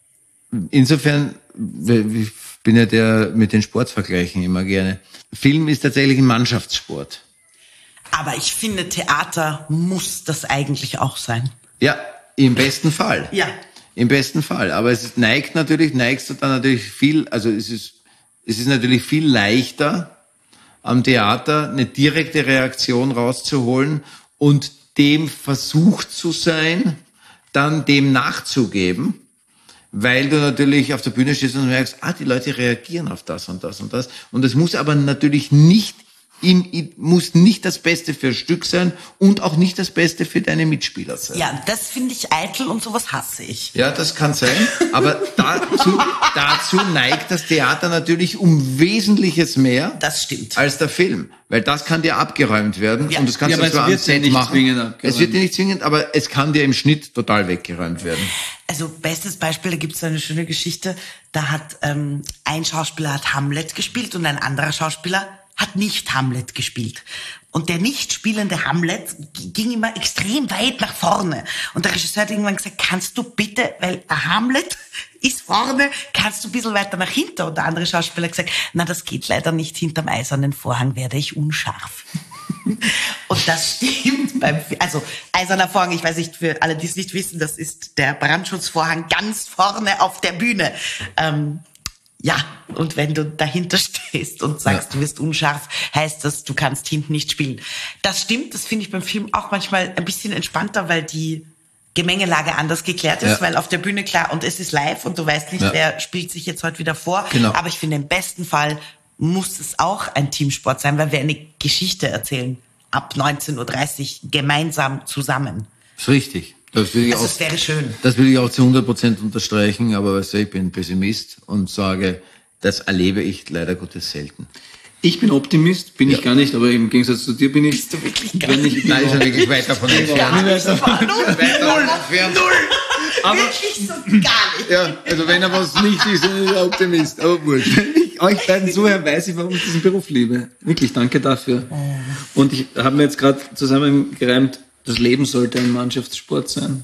Speaker 1: insofern, ich bin ja der mit den Sportvergleichen immer gerne. Film ist tatsächlich ein Mannschaftssport.
Speaker 4: Aber ich finde, Theater muss das eigentlich auch sein.
Speaker 1: Ja, im besten Fall.
Speaker 4: Ja.
Speaker 1: Im besten Fall. Aber es neigt natürlich, neigst du dann natürlich viel, also es ist, es ist natürlich viel leichter, am Theater eine direkte Reaktion rauszuholen und dem versucht zu sein, dann dem nachzugeben, weil du natürlich auf der Bühne stehst und merkst, ah, die Leute reagieren auf das und das und das. Und es muss aber natürlich nicht Ihm muss nicht das Beste für Stück sein und auch nicht das Beste für deine Mitspieler sein.
Speaker 4: Ja, das finde ich eitel und sowas hasse ich.
Speaker 1: Ja, das kann sein, aber dazu, dazu neigt das Theater natürlich um Wesentliches mehr
Speaker 4: Das stimmt.
Speaker 1: als der Film. Weil das kann dir abgeräumt werden
Speaker 4: Ja.
Speaker 1: und das kannst
Speaker 3: Ja,
Speaker 1: du
Speaker 3: aber
Speaker 1: zwar
Speaker 3: es
Speaker 1: am
Speaker 3: wird dir
Speaker 1: Set
Speaker 3: nicht
Speaker 1: machen.
Speaker 3: zwingend abgeräumt.
Speaker 1: Es wird dir nicht zwingend, aber es kann dir im Schnitt total weggeräumt werden.
Speaker 4: Also bestes Beispiel, da gibt es eine schöne Geschichte. Da hat ähm, ein Schauspieler hat Hamlet gespielt und ein anderer Schauspieler hat nicht Hamlet gespielt. Und der nicht spielende Hamlet ging immer extrem weit nach vorne. Und der Regisseur hat irgendwann gesagt, kannst du bitte, weil Hamlet ist vorne, kannst du ein bisschen weiter nach hinten? Und der andere Schauspieler hat gesagt, na, das geht leider nicht, hinterm eisernen Vorhang werde ich unscharf. Und das stimmt beim, also eiserner Vorhang, ich weiß nicht, für alle, die es nicht wissen, das ist der Brandschutzvorhang ganz vorne auf der Bühne. Ähm, Ja, und wenn du dahinter stehst und sagst,
Speaker 1: Ja.
Speaker 4: du wirst unscharf, heißt das, du kannst hinten nicht spielen. Das stimmt, das finde ich beim Film auch manchmal ein bisschen entspannter, weil die Gemengelage anders geklärt ist,
Speaker 1: Ja.
Speaker 4: weil auf der Bühne klar, und es ist live und du weißt nicht,
Speaker 1: Ja.
Speaker 4: wer spielt sich jetzt heute wieder vor.
Speaker 1: Genau.
Speaker 4: Aber ich finde, im besten Fall muss es auch ein Teamsport sein, weil wir eine Geschichte erzählen, ab neunzehn Uhr dreißig gemeinsam zusammen.
Speaker 1: Das ist richtig. Das will ich
Speaker 4: Also
Speaker 1: auch,
Speaker 4: es wäre schön.
Speaker 1: das will ich auch zu hundert Prozent unterstreichen, aber weißt du, ich bin Pessimist und sage, das erlebe ich leider Gottes selten.
Speaker 3: Ich bin Optimist, bin ich gar nicht, aber im Gegensatz zu dir bin ich.
Speaker 4: Bist du wirklich gar
Speaker 3: wenn ich,
Speaker 1: Nein, ist ja wirklich weit davon entfernt.
Speaker 4: Gar nicht. Null,
Speaker 1: entfernt.
Speaker 3: Aber-
Speaker 4: wirklich so gar nicht.
Speaker 1: Ja, also wenn er was nicht ist, dann ist er Optimist, aber wurscht.
Speaker 3: Wenn ich euch beiden zuhöre, weiß ich, warum ich diesen Beruf liebe. Wirklich, danke dafür. Und ich habe mir jetzt gerade zusammengereimt, das Leben sollte ein Mannschaftssport sein.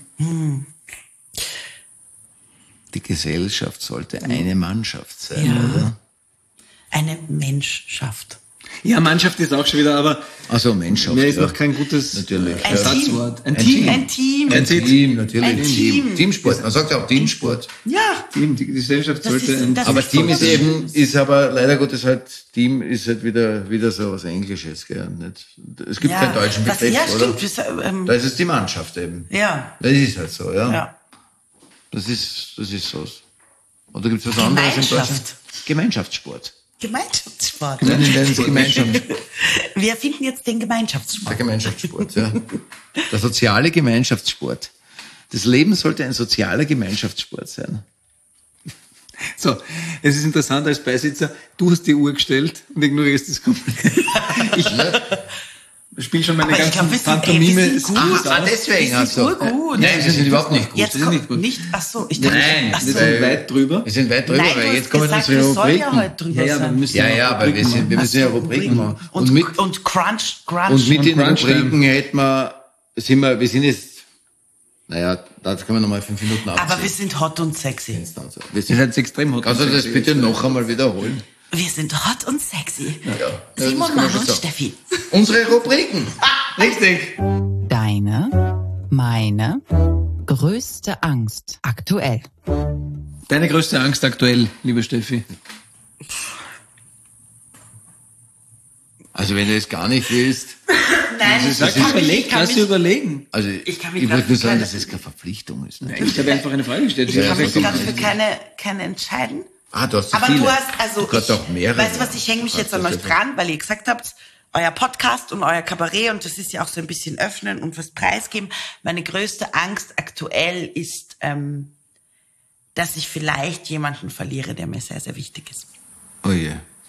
Speaker 1: Die Gesellschaft sollte eine Mannschaft sein,
Speaker 4: Ja.
Speaker 1: oder?
Speaker 4: Eine Menschschaft.
Speaker 3: Ja, Mannschaft ist auch schon wieder, aber
Speaker 1: Also Mannschaft.
Speaker 3: mir ist
Speaker 1: ja.
Speaker 3: noch kein gutes
Speaker 1: Natürlich.
Speaker 4: Ein
Speaker 3: Ersatzwort. Ein
Speaker 1: Ein
Speaker 3: Team.
Speaker 4: Ein Team.
Speaker 1: Ein Team, natürlich.
Speaker 4: Ein Team.
Speaker 1: Teamsport. Man sagt ja auch Teamsport.
Speaker 4: Ja.
Speaker 3: Team. Die Gesellschaft
Speaker 4: Das
Speaker 3: sollte
Speaker 4: ist-
Speaker 3: ein
Speaker 4: das-
Speaker 1: Aber
Speaker 4: ist
Speaker 1: Team
Speaker 4: so
Speaker 1: ist
Speaker 4: was
Speaker 1: eben,
Speaker 4: Schönes.
Speaker 1: ist aber leider Gottes halt, Team ist halt wieder, wieder so was Englisches, gell? Nicht? Es gibt
Speaker 4: ja.
Speaker 1: keinen deutschen
Speaker 4: das,
Speaker 1: Begriff,
Speaker 4: ja,
Speaker 1: oder?
Speaker 4: stimmt. Wir, ähm,
Speaker 1: Da ist es die Mannschaft eben.
Speaker 4: ja.
Speaker 1: Das ist halt so, ja.
Speaker 4: Ja.
Speaker 1: Das ist, das ist so. Oder gibt es was anderes im Deutschen?
Speaker 4: Gemeinschaft.
Speaker 1: Gemeinschaftssport.
Speaker 4: Gemeinschaftssport.
Speaker 1: Nein, nennen Sie Gemeinschaft.
Speaker 4: Wir erfinden jetzt den
Speaker 1: Der
Speaker 4: Gemeinschaftssport.
Speaker 1: Gemeinschaftssport, ja. Der soziale Gemeinschaftssport. Das Leben sollte ein sozialer Gemeinschaftssport sein.
Speaker 3: So, es ist interessant als Beisitzer, du hast die Uhr gestellt und ignorierst das komplett. Ich spiele schon meine
Speaker 4: Aber ich
Speaker 3: ganzen
Speaker 4: glaub, wir sind- ey,
Speaker 3: Pantomime.
Speaker 4: wir sind gut.
Speaker 3: Skills
Speaker 1: Ah,
Speaker 3: aus.
Speaker 1: deswegen
Speaker 4: Wir
Speaker 1: hast
Speaker 4: sind
Speaker 1: du.
Speaker 4: urgut.
Speaker 1: Nein, wir sind überhaupt nicht gut.
Speaker 4: Jetzt
Speaker 3: sind
Speaker 4: kommt
Speaker 3: nicht gut.
Speaker 4: nicht, ach so, ich dachte,
Speaker 1: Nein,
Speaker 4: ach so.
Speaker 3: Wir sind weit drüber.
Speaker 1: Wir sind weit drüber,
Speaker 4: Nein, du
Speaker 1: weil
Speaker 4: hast
Speaker 1: jetzt kommen
Speaker 4: gesagt,
Speaker 1: unsere
Speaker 4: wir sollen ja
Speaker 1: Rubriken.
Speaker 4: heute drüber
Speaker 3: Ja, ja, wir
Speaker 4: sein.
Speaker 3: müssen
Speaker 1: Ja,
Speaker 3: noch
Speaker 1: ja, aber wir,
Speaker 3: Rubriken
Speaker 1: sind, wir
Speaker 3: machen.
Speaker 1: müssen ja Rubriken machen.
Speaker 4: Und,
Speaker 1: Und mit,
Speaker 4: und Crunch, Crunch.
Speaker 1: und mit den
Speaker 3: Crunch Time.
Speaker 1: Rubriken hätten wir, sind wir, wir sind jetzt, naja, da können wir nochmal fünf Minuten abziehen.
Speaker 4: aber wir sind hot und sexy.
Speaker 1: Wir
Speaker 3: Ihr
Speaker 1: sind,
Speaker 3: seid extrem hot.
Speaker 1: kannst du das bitte noch einmal wiederholen?
Speaker 4: Wir sind hot und sexy.
Speaker 1: Ja, das
Speaker 4: Simon,
Speaker 1: kann man
Speaker 4: Manu
Speaker 1: schon
Speaker 4: und
Speaker 1: sagen.
Speaker 4: Steffi.
Speaker 1: Unsere Rubriken.
Speaker 3: Richtig.
Speaker 5: Deine, meine größte Angst aktuell.
Speaker 3: Deine größte Angst aktuell, liebe Steffi?
Speaker 1: Also wenn du es gar nicht willst,
Speaker 4: Nein, ich
Speaker 3: Sag,
Speaker 4: kann mich,
Speaker 3: überleg,
Speaker 4: ich kann
Speaker 3: lass
Speaker 4: mich,
Speaker 3: sie überlegen.
Speaker 1: also
Speaker 4: Ich
Speaker 1: ich,
Speaker 4: kann mich
Speaker 1: ich
Speaker 4: grad
Speaker 1: wollte nur sagen,
Speaker 4: keine-
Speaker 1: dass es keine Verpflichtung ist. Ne?
Speaker 3: Ich habe einfach eine Frage gestellt.
Speaker 1: Ja,
Speaker 4: ich kann
Speaker 1: ja,
Speaker 4: mich
Speaker 1: ja,
Speaker 4: gerade
Speaker 1: ja.
Speaker 4: für keine, keine entscheiden.
Speaker 1: Ah, du hast so
Speaker 4: Aber
Speaker 1: viele.
Speaker 4: du hast, also,
Speaker 1: du hast
Speaker 4: ich,
Speaker 1: auch mehrere.
Speaker 4: weißt du was, ich hänge mich
Speaker 1: Du
Speaker 4: jetzt
Speaker 1: hast
Speaker 4: an euch
Speaker 1: das
Speaker 4: dran, weil ihr gesagt habt, euer Podcast und euer Kabarett, und das ist ja auch so ein bisschen öffnen und was preisgeben. Meine größte Angst aktuell ist, ähm, dass ich vielleicht jemanden verliere, der mir sehr, sehr wichtig ist.
Speaker 1: Oh je.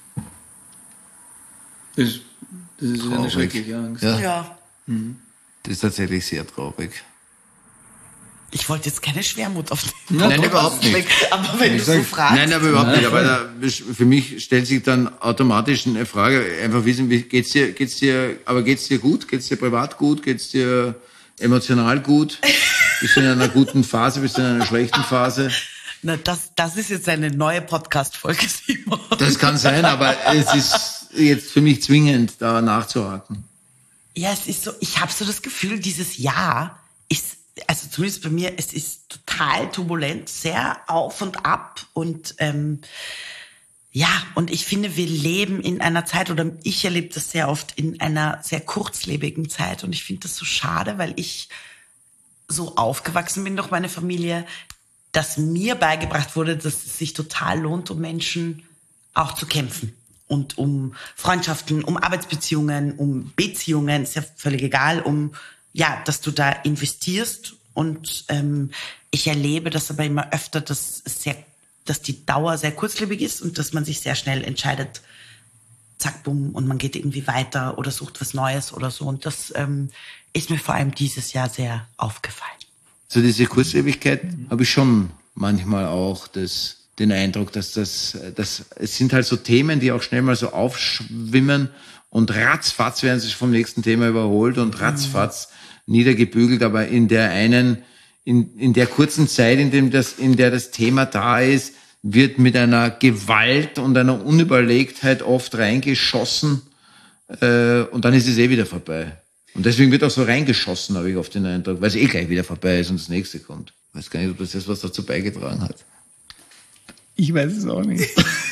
Speaker 3: Das, das ist eine
Speaker 1: Traurig.
Speaker 3: schreckliche Angst.
Speaker 1: Ja,
Speaker 4: Ja.
Speaker 1: das ist tatsächlich sehr traurig.
Speaker 4: Ich wollte jetzt keine Schwermut aufnehmen.
Speaker 1: Nein, überhaupt nicht.
Speaker 4: Aber wenn du so fragst.
Speaker 1: Nein, aber überhaupt nicht. Aber da, für mich stellt sich dann automatisch eine Frage, einfach wissen, wie geht's dir, geht's dir, aber geht's dir gut? Geht's dir privat gut? Geht's dir emotional gut? Bist du in einer guten Phase? Bist du in einer schlechten Phase?
Speaker 4: Na, das, das ist jetzt eine neue Podcast-Folge, Simon.
Speaker 1: Das kann sein, aber es ist jetzt für mich zwingend, da nachzuhaken.
Speaker 4: Ja, es ist so, ich habe so das Gefühl, dieses Jahr ist, also zumindest bei mir, es ist total turbulent, sehr auf und ab und ähm, ja, und ich finde, wir leben in einer Zeit, oder ich erlebe das sehr oft, in einer sehr kurzlebigen Zeit, und ich finde das so schade, weil ich so aufgewachsen bin durch meine Familie, dass mir beigebracht wurde, dass es sich total lohnt, um Menschen auch zu kämpfen. Und um Freundschaften, um Arbeitsbeziehungen, um Beziehungen, ist ja völlig egal, um, ja, dass du da investierst. Und ähm, ich erlebe das aber immer öfter, dass es sehr, dass die Dauer sehr kurzlebig ist und dass man sich sehr schnell entscheidet, zack, bumm, und man geht irgendwie weiter oder sucht was Neues oder so. Und das ähm, ist mir vor allem dieses Jahr sehr aufgefallen.
Speaker 1: So diese Kurzlebigkeit habe ich schon manchmal auch das, den Eindruck, dass das, das, es sind halt so Themen, die auch schnell mal so aufschwimmen und ratzfatz werden sie vom nächsten Thema überholt und ratzfatz niedergebügelt, aber in der einen, in, in der kurzen Zeit, in dem das, in der das Thema da ist, wird mit einer Gewalt und einer Unüberlegtheit oft reingeschossen, äh, und dann ist es eh wieder vorbei. Und deswegen wird auch so reingeschossen, habe ich oft den Eindruck, weil es eh gleich wieder vorbei ist und das nächste kommt. Ich weiß gar nicht, ob das ist, was dazu beigetragen hat.
Speaker 3: Ich weiß es auch nicht.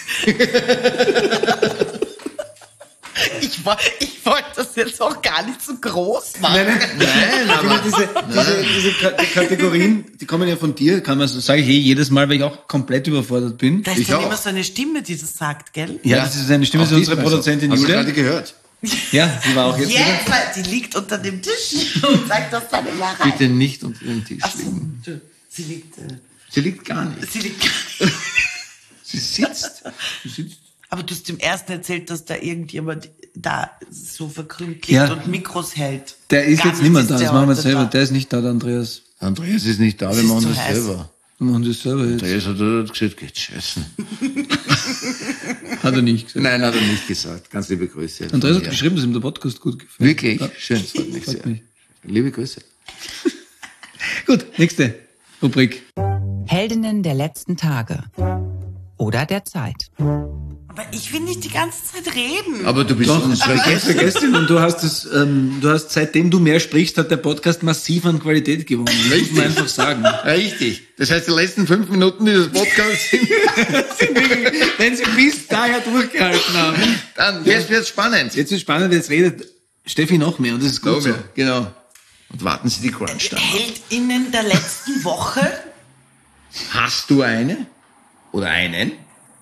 Speaker 4: Ich, woll- ich wollte das jetzt auch gar nicht so groß machen.
Speaker 3: Nein, nein,
Speaker 1: Nein, aber
Speaker 3: diese, diese, diese Ka- die Kategorien, die kommen ja von dir, kann man so, sage ich eh jedes Mal, weil ich auch komplett überfordert bin.
Speaker 4: Da ist
Speaker 1: Ich
Speaker 4: dann
Speaker 1: auch.
Speaker 4: immer so eine Stimme, die das sagt, gell?
Speaker 3: Ja, das ist eine Stimme,
Speaker 1: auch
Speaker 3: das ist unsere
Speaker 1: diesmal so.
Speaker 3: Produzentin
Speaker 1: Hast du
Speaker 3: Julia.
Speaker 1: gerade gehört?
Speaker 3: Ja, die war auch jetzt wieder.
Speaker 4: Jetzt, weil die liegt unter dem Tisch und sagt das dann immer rein.
Speaker 1: Bitte nicht unter den Tisch
Speaker 4: Ach so,
Speaker 1: liegen.
Speaker 4: sie liegt, äh,
Speaker 1: Sie liegt gar nicht.
Speaker 4: sie liegt.
Speaker 1: Sie sitzt. Sie sitzt.
Speaker 4: Aber du hast dem ersten erzählt, dass da irgendjemand da so verkrümmt liegt
Speaker 3: Ja.
Speaker 4: und Mikros hält.
Speaker 3: Der ist
Speaker 4: Gar
Speaker 3: jetzt
Speaker 4: nicht
Speaker 3: niemand
Speaker 4: ist
Speaker 3: da,
Speaker 4: der
Speaker 3: das machen wir
Speaker 4: heute
Speaker 3: selber.
Speaker 4: da.
Speaker 3: Der ist nicht da, der Andreas.
Speaker 1: Andreas ist nicht da, wir
Speaker 4: ist
Speaker 1: machen
Speaker 4: zu
Speaker 1: das
Speaker 4: heiß.
Speaker 1: selber.
Speaker 3: Wir machen das selber jetzt.
Speaker 1: Andreas hat dort gesagt, geht scheißen.
Speaker 3: Hat er nicht gesagt.
Speaker 1: Nein, hat er nicht gesagt. Ganz liebe Grüße.
Speaker 3: Andreas hat
Speaker 1: Ja.
Speaker 3: geschrieben, dass ihm der Podcast gut gefällt.
Speaker 1: Wirklich?
Speaker 3: Ja.
Speaker 1: Schön, das freut mich
Speaker 3: Freut
Speaker 1: sehr.
Speaker 3: mich.
Speaker 1: Liebe Grüße.
Speaker 3: Gut, nächste Rubrik.
Speaker 5: Heldinnen der letzten Tage oder der Zeit.
Speaker 4: Aber ich will nicht die ganze Zeit reden.
Speaker 1: Aber du bist
Speaker 3: Doch,
Speaker 1: unsere
Speaker 3: unsere
Speaker 1: Gäste.
Speaker 3: Gästin und du hast es, ähm, du hast seitdem du mehr sprichst, hat der Podcast massiv an Qualität gewonnen. Das muss man einfach sagen.
Speaker 1: Richtig. Das heißt, die letzten fünf Minuten dieses Podcasts sind,
Speaker 3: Wenn sie bis daher durchgehalten haben.
Speaker 1: dann jetzt wird's spannend.
Speaker 3: Jetzt ist spannend, jetzt redet Steffi noch mehr und das ist gut so.
Speaker 1: Genau. Und warten Sie die Crunch dann.
Speaker 4: HeldInnen der letzten Woche.
Speaker 1: Hast du eine? Oder einen?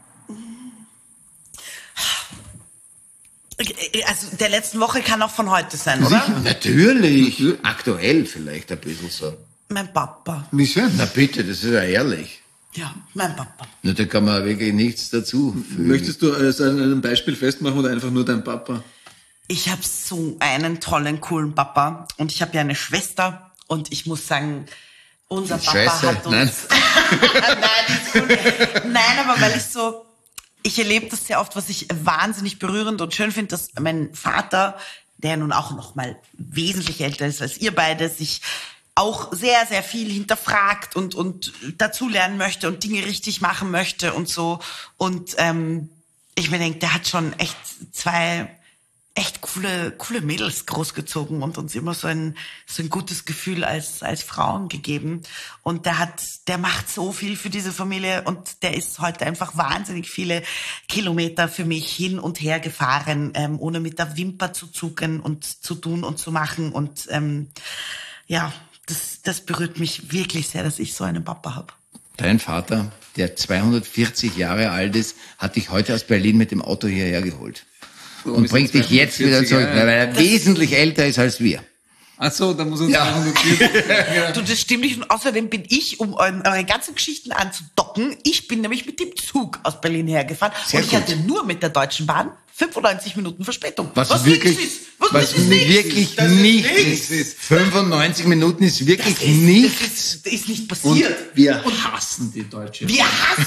Speaker 4: Also der letzten Woche kann auch von heute sein, oder?
Speaker 1: Natürlich. Aktuell vielleicht ein bisschen so.
Speaker 4: Mein Papa.
Speaker 3: Wieso?
Speaker 1: Na bitte, das ist ja ehrlich.
Speaker 4: Ja, mein Papa.
Speaker 1: Na, da kann man wirklich nichts dazu fügen.
Speaker 3: Möchtest du es an einem Beispiel festmachen oder einfach nur dein Papa?
Speaker 4: Ich habe so einen tollen, coolen Papa und ich habe ja eine Schwester und ich muss sagen, unser Papa
Speaker 1: Scheiße,
Speaker 4: hat uns...
Speaker 1: nein.
Speaker 4: Nein, ist gut. Nein, aber weil ich so... Ich erlebe das sehr oft, was ich wahnsinnig berührend und schön finde, dass mein Vater, der nun auch noch mal wesentlich älter ist als ihr beide, sich auch sehr, sehr viel hinterfragt und, und dazulernen möchte und Dinge richtig machen möchte und so. Und ähm, ich mir denke, der hat schon echt zwei echt coole, coole Mädels großgezogen und uns immer so ein, so ein gutes Gefühl als, als Frauen gegeben. Und der hat, der macht so viel für diese Familie und der ist heute einfach wahnsinnig viele Kilometer für mich hin und her gefahren, ähm, ohne mit der Wimper zu zucken und zu tun und zu machen. Und ähm, ja, das, das berührt mich wirklich sehr, dass ich so einen Papa habe.
Speaker 1: Dein Vater, der zweihundertvierzig Jahre alt ist, hat dich heute aus Berlin mit dem Auto hierher geholt. Und
Speaker 3: ist
Speaker 1: bringt
Speaker 3: er
Speaker 1: dich jetzt wieder zurück,
Speaker 3: zweihundertvierzig
Speaker 1: weil er wesentlich älter ist als wir.
Speaker 3: Ach so, da muss uns zweihundertvierzig.
Speaker 4: Du, das stimmt nicht. Und außerdem bin ich, um euren, eure ganzen Geschichten anzudocken, ich bin nämlich mit dem Zug aus Berlin hergefahren.
Speaker 1: Sehr
Speaker 4: und ich
Speaker 1: gut.
Speaker 4: hatte nur mit der Deutschen Bahn fünfundneunzig Minuten Verspätung.
Speaker 1: Was, wirklich,
Speaker 4: nichts ist. Was,
Speaker 1: was
Speaker 4: nichts
Speaker 1: wirklich
Speaker 3: Das ist
Speaker 1: nichts
Speaker 3: nichts.
Speaker 1: ist. fünfundneunzig Minuten ist wirklich
Speaker 4: ist.
Speaker 1: nichts.
Speaker 4: Das ist, das ist nicht
Speaker 3: Und
Speaker 4: passiert.
Speaker 3: wir hassen die Deutsche.
Speaker 4: Wir hassen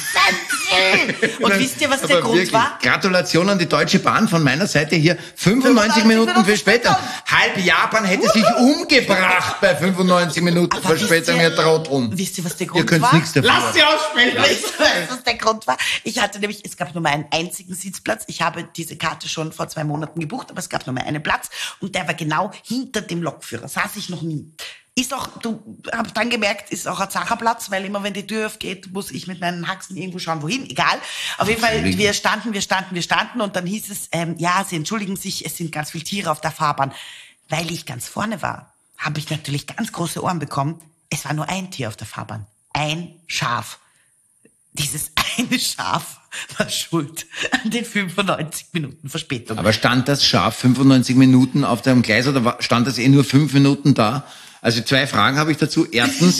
Speaker 4: sie. Und wisst ihr, was der
Speaker 1: Aber
Speaker 4: Grund
Speaker 1: wirklich,
Speaker 4: war?
Speaker 1: Gratulation an die Deutsche Bahn von meiner Seite hier. fünfundneunzig
Speaker 4: fünfundneunzig
Speaker 1: Minuten
Speaker 4: Minuten
Speaker 1: Verspätung.
Speaker 4: Verspätung.
Speaker 1: Halb Japan hätte sich umgebracht bei fünfundneunzig Minuten
Speaker 4: Aber
Speaker 1: Verspätung,
Speaker 4: wisst
Speaker 1: Herr
Speaker 4: ihr-
Speaker 1: Trotteln.
Speaker 4: Wisst ihr, was der
Speaker 1: Ihr
Speaker 4: Grund
Speaker 1: könnt
Speaker 4: war?
Speaker 1: nichts dafür.
Speaker 3: Lass sie aussprechen!
Speaker 4: Weißt du, was der Grund war? Ich hatte nämlich, es gab nur mal einen einzigen Sitzplatz. Ich habe diese Karte schon vor zwei Monaten gebucht, aber es gab nur mal einen Platz und der war genau hinter dem Lokführer. Saß ich noch nie. Ist auch, du hab dann gemerkt, ist auch ein Zacherplatz, weil immer wenn die Tür aufgeht, muss ich mit meinen Haxen irgendwo schauen, wohin. Egal. Auf jeden Fall, wir standen, wir standen, wir standen und dann hieß es, ähm, ja, Sie entschuldigen sich, es sind ganz viele Tiere auf der Fahrbahn. Weil ich ganz vorne war, habe ich natürlich ganz große Ohren bekommen. Es war nur ein Tier auf der Fahrbahn. Ein Schaf. Dieses eine Schaf war schuld an den fünfundneunzig Minuten Verspätung.
Speaker 1: Aber stand das Schaf fünfundneunzig Minuten auf dem Gleis oder war- stand das eh nur fünf Minuten da? Also zwei Fragen habe ich dazu. Erstens,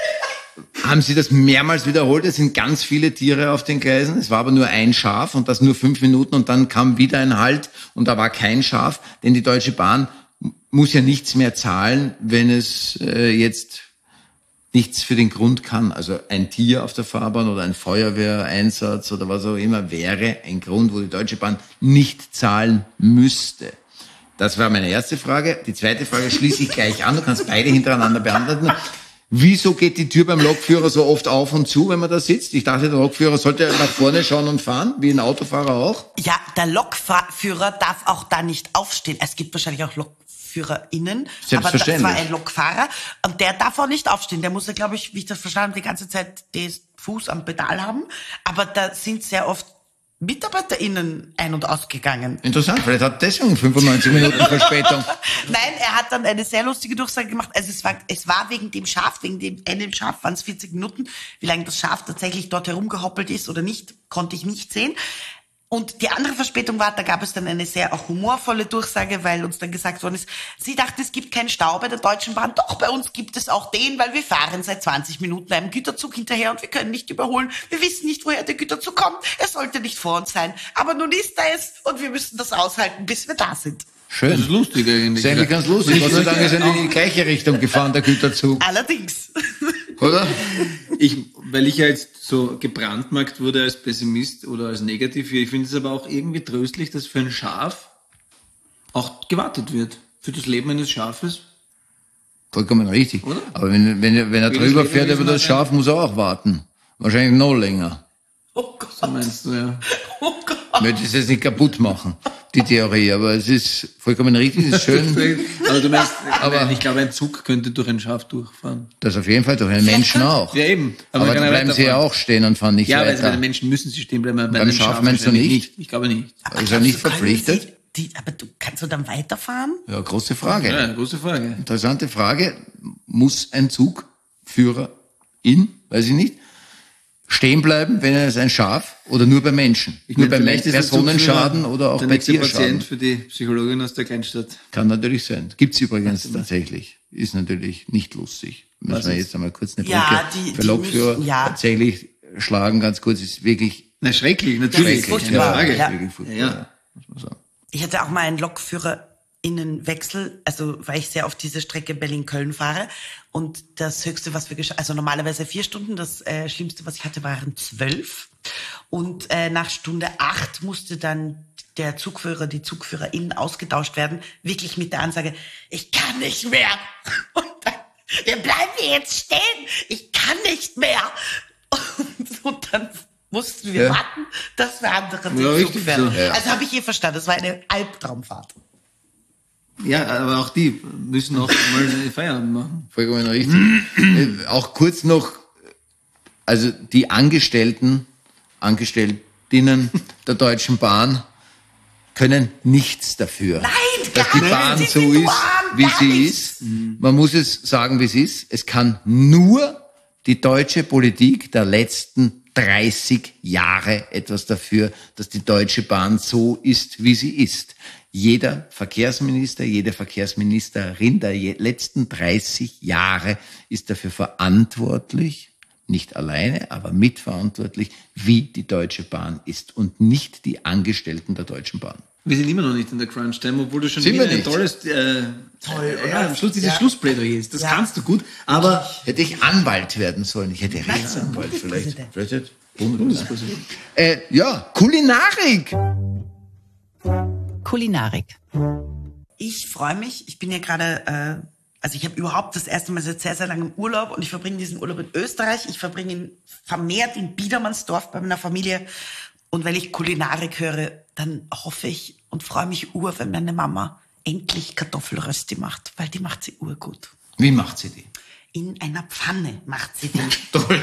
Speaker 1: haben Sie das mehrmals wiederholt? Es sind ganz viele Tiere auf den Gleisen. Es war aber nur ein Schaf und das nur fünf Minuten und dann kam wieder ein Halt und da war kein Schaf. Denn die Deutsche Bahn muss ja nichts mehr zahlen, wenn es äh, jetzt nichts für den Grund kann. Also ein Tier auf der Fahrbahn oder ein Feuerwehreinsatz oder was auch immer wäre ein Grund, wo die Deutsche Bahn nicht zahlen müsste. Das war meine erste Frage. Die zweite Frage schließe ich gleich an. Du kannst beide hintereinander beantworten. Wieso geht die Tür beim Lokführer so oft auf und zu, wenn man da sitzt? Ich dachte, der Lokführer sollte nach vorne schauen und fahren, wie ein Autofahrer auch.
Speaker 4: Ja, der Lokführer darf auch da nicht aufstehen. Es gibt wahrscheinlich auch LokführerInnen, aber das
Speaker 1: Selbstverständlich.
Speaker 4: war ein Lokfahrer und der darf auch nicht aufstehen. Der muss ja, glaube ich, wie ich das verstanden habe, die ganze Zeit den Fuß am Pedal haben. Aber da sind sehr oft MitarbeiterInnen ein- und ausgegangen.
Speaker 1: Interessant, vielleicht hat deswegen fünfundneunzig Minuten Verspätung.
Speaker 4: Nein, er hat dann eine sehr lustige Durchsage gemacht. Also es war, es war wegen dem Schaf, wegen dem einem Schaf waren es vierzig Minuten. Wie lange das Schaf tatsächlich dort herumgehoppelt ist oder nicht, konnte ich nicht sehen. Und die andere Verspätung war, da gab es dann eine sehr auch humorvolle Durchsage, weil uns dann gesagt worden ist, sie dachte, es gibt keinen Stau bei der Deutschen Bahn. Doch, bei uns gibt es auch den, weil wir fahren seit zwanzig Minuten einem Güterzug hinterher und wir können nicht überholen. Wir wissen nicht, woher der Güterzug kommt. Er sollte nicht vor uns sein. Aber nun ist er es und wir müssen das aushalten, bis wir da sind.
Speaker 1: Schön.
Speaker 3: Das ist lustig eigentlich.
Speaker 1: Das ist eigentlich ganz lustig. Gott sei Dank ist er in die gleiche Richtung gefahren, der Güterzug.
Speaker 4: Allerdings.
Speaker 1: Oder?
Speaker 3: Ich, weil ich ja jetzt so gebrandmarkt wurde als Pessimist oder als negativ, ich finde es aber auch irgendwie tröstlich, dass für ein Schaf auch gewartet wird. Für das Leben eines Schafes.
Speaker 1: Vollkommen richtig.
Speaker 3: Oder?
Speaker 1: Aber wenn, wenn, er- wenn er
Speaker 3: Wie
Speaker 1: drüber
Speaker 3: das
Speaker 1: fährt
Speaker 3: Leben
Speaker 1: über
Speaker 3: ist
Speaker 1: das
Speaker 3: immer
Speaker 1: Schaf, muss er auch warten. Wahrscheinlich noch länger.
Speaker 4: Oh Gott.
Speaker 3: So meinst du, ja.
Speaker 4: Oh Gott.
Speaker 1: möchte es jetzt nicht kaputt machen, die Theorie, aber es ist vollkommen richtig, es ist schön.
Speaker 3: Aber du meinst,
Speaker 1: Aber-
Speaker 3: aber ich glaube, ein Zug könnte durch ein Schaf durchfahren.
Speaker 1: Das auf jeden Fall, durch einen Menschen auch.
Speaker 3: Ja, eben.
Speaker 1: Aber
Speaker 3: man
Speaker 1: dann
Speaker 3: kann
Speaker 1: bleiben sie ja
Speaker 3: weiterfahren.
Speaker 1: auch stehen und fahren nicht
Speaker 3: Ja, weil bei
Speaker 1: weiter.
Speaker 3: den Menschen müssen sie stehen bleiben. Bei
Speaker 1: Beim
Speaker 3: einem
Speaker 1: Schaf
Speaker 3: Schaf
Speaker 1: meinst du
Speaker 3: wahrscheinlich
Speaker 1: nicht?
Speaker 3: Ich glaube nicht.
Speaker 1: ist er nicht
Speaker 4: Können
Speaker 1: verpflichtet?
Speaker 4: Sie Die, aber du kannst du dann weiterfahren?
Speaker 1: Ja, große Frage.
Speaker 3: Ja, große Frage.
Speaker 1: Interessante Frage. Muss ein Zugführer in, weiß ich nicht, stehen bleiben, wenn er ist ein Schaf oder nur bei Menschen?
Speaker 3: Ich
Speaker 1: nur
Speaker 3: meine,
Speaker 1: bei
Speaker 3: vielleicht ist der
Speaker 1: Personenschaden
Speaker 3: Zugführer
Speaker 1: oder auch
Speaker 3: der
Speaker 1: bei
Speaker 3: nächste
Speaker 1: Tierschaden?
Speaker 3: Patient für die Psychologin aus der Kleinstadt.
Speaker 1: Kann natürlich sein. Gibt's übrigens tatsächlich. Ist natürlich nicht lustig. Müssen
Speaker 3: Was
Speaker 1: wir
Speaker 3: ist?
Speaker 1: jetzt einmal kurz eine
Speaker 4: Ja,
Speaker 1: Brücke
Speaker 4: die-
Speaker 1: für
Speaker 4: die
Speaker 1: Lokführer
Speaker 4: müssen- ja.
Speaker 1: tatsächlich schlagen, ganz kurz, ist wirklich
Speaker 3: Na, schrecklich, natürlich.
Speaker 4: ist furchtbar.
Speaker 3: Keine Frage.
Speaker 4: Ja.
Speaker 1: wirklich furchtbar,
Speaker 3: Ja.
Speaker 1: muss man sagen.
Speaker 4: Ich hatte auch mal einen LokführerInnenwechsel, also weil ich sehr auf diese Strecke Berlin-Köln fahre. Und das Höchste, was wir geschafft, also normalerweise vier Stunden, das äh, Schlimmste, was ich hatte, waren zwölf. Und äh, nach Stunde acht musste dann der Zugführer, die Zugführerin ausgetauscht werden, wirklich mit der Ansage, ich kann nicht mehr. Und dann, wir bleiben hier jetzt stehen, ich kann nicht mehr. Und, und dann mussten wir
Speaker 1: Ja.
Speaker 4: warten, dass wir andere
Speaker 3: Ja,
Speaker 4: den Zug
Speaker 3: richtig
Speaker 4: fähren.
Speaker 3: so.
Speaker 1: Ja.
Speaker 4: Also habe ich hier verstanden, das war eine Albtraumfahrt.
Speaker 3: Ja, aber auch die müssen auch mal Feierabend machen.
Speaker 1: Vollkommen richtig. Äh, Auch kurz noch, also die Angestellten, Angestelltinnen der Deutschen Bahn können nichts dafür,
Speaker 4: Nein,
Speaker 1: dass
Speaker 4: gar
Speaker 1: die Bahn
Speaker 4: nicht.
Speaker 1: so
Speaker 4: Die
Speaker 1: ist,
Speaker 4: Bahn,
Speaker 1: wie
Speaker 4: gar
Speaker 1: sie
Speaker 4: nichts.
Speaker 1: ist. Man muss es sagen, wie es ist. Es kann nur die deutsche Politik der letzten dreißig Jahre etwas dafür, dass die Deutsche Bahn so ist, wie sie ist. Jeder Verkehrsminister, jede Verkehrsministerin der je- letzten dreißig Jahre ist dafür verantwortlich, nicht alleine, aber mitverantwortlich, wie die Deutsche Bahn ist und nicht die Angestellten der Deutschen Bahn.
Speaker 3: Wir sind immer noch nicht in der Crunch-Time, obwohl du schon
Speaker 1: Sind
Speaker 3: wieder
Speaker 1: wir
Speaker 3: ein
Speaker 1: nicht?
Speaker 3: tolles, äh,
Speaker 4: Toll,
Speaker 3: ja,
Speaker 4: oder?
Speaker 3: am Schluss dieses
Speaker 4: Ja.
Speaker 3: Schlussplädoyer. Das
Speaker 4: Ja.
Speaker 3: kannst du gut, aber
Speaker 1: Hätte ich Anwalt werden sollen, ich hätte Rechtsanwalt vielleicht.
Speaker 4: Bundespräsident.
Speaker 1: Vielleicht hätte Bundespräsident. Äh, ja, Kulinarik.
Speaker 5: Kulinarik.
Speaker 4: Ich freue mich. Ich bin ja gerade, äh, also ich habe überhaupt das erste Mal seit sehr, sehr langem Urlaub und ich verbringe diesen Urlaub in Österreich. Ich verbringe ihn vermehrt in Biedermannsdorf bei meiner Familie. Und wenn ich Kulinarik höre, dann hoffe ich und freue mich ur, wenn meine Mama endlich Kartoffelrösti macht, weil die macht sie urgut.
Speaker 1: Wie macht sie die?
Speaker 4: In einer Pfanne macht sie den.
Speaker 1: Toll.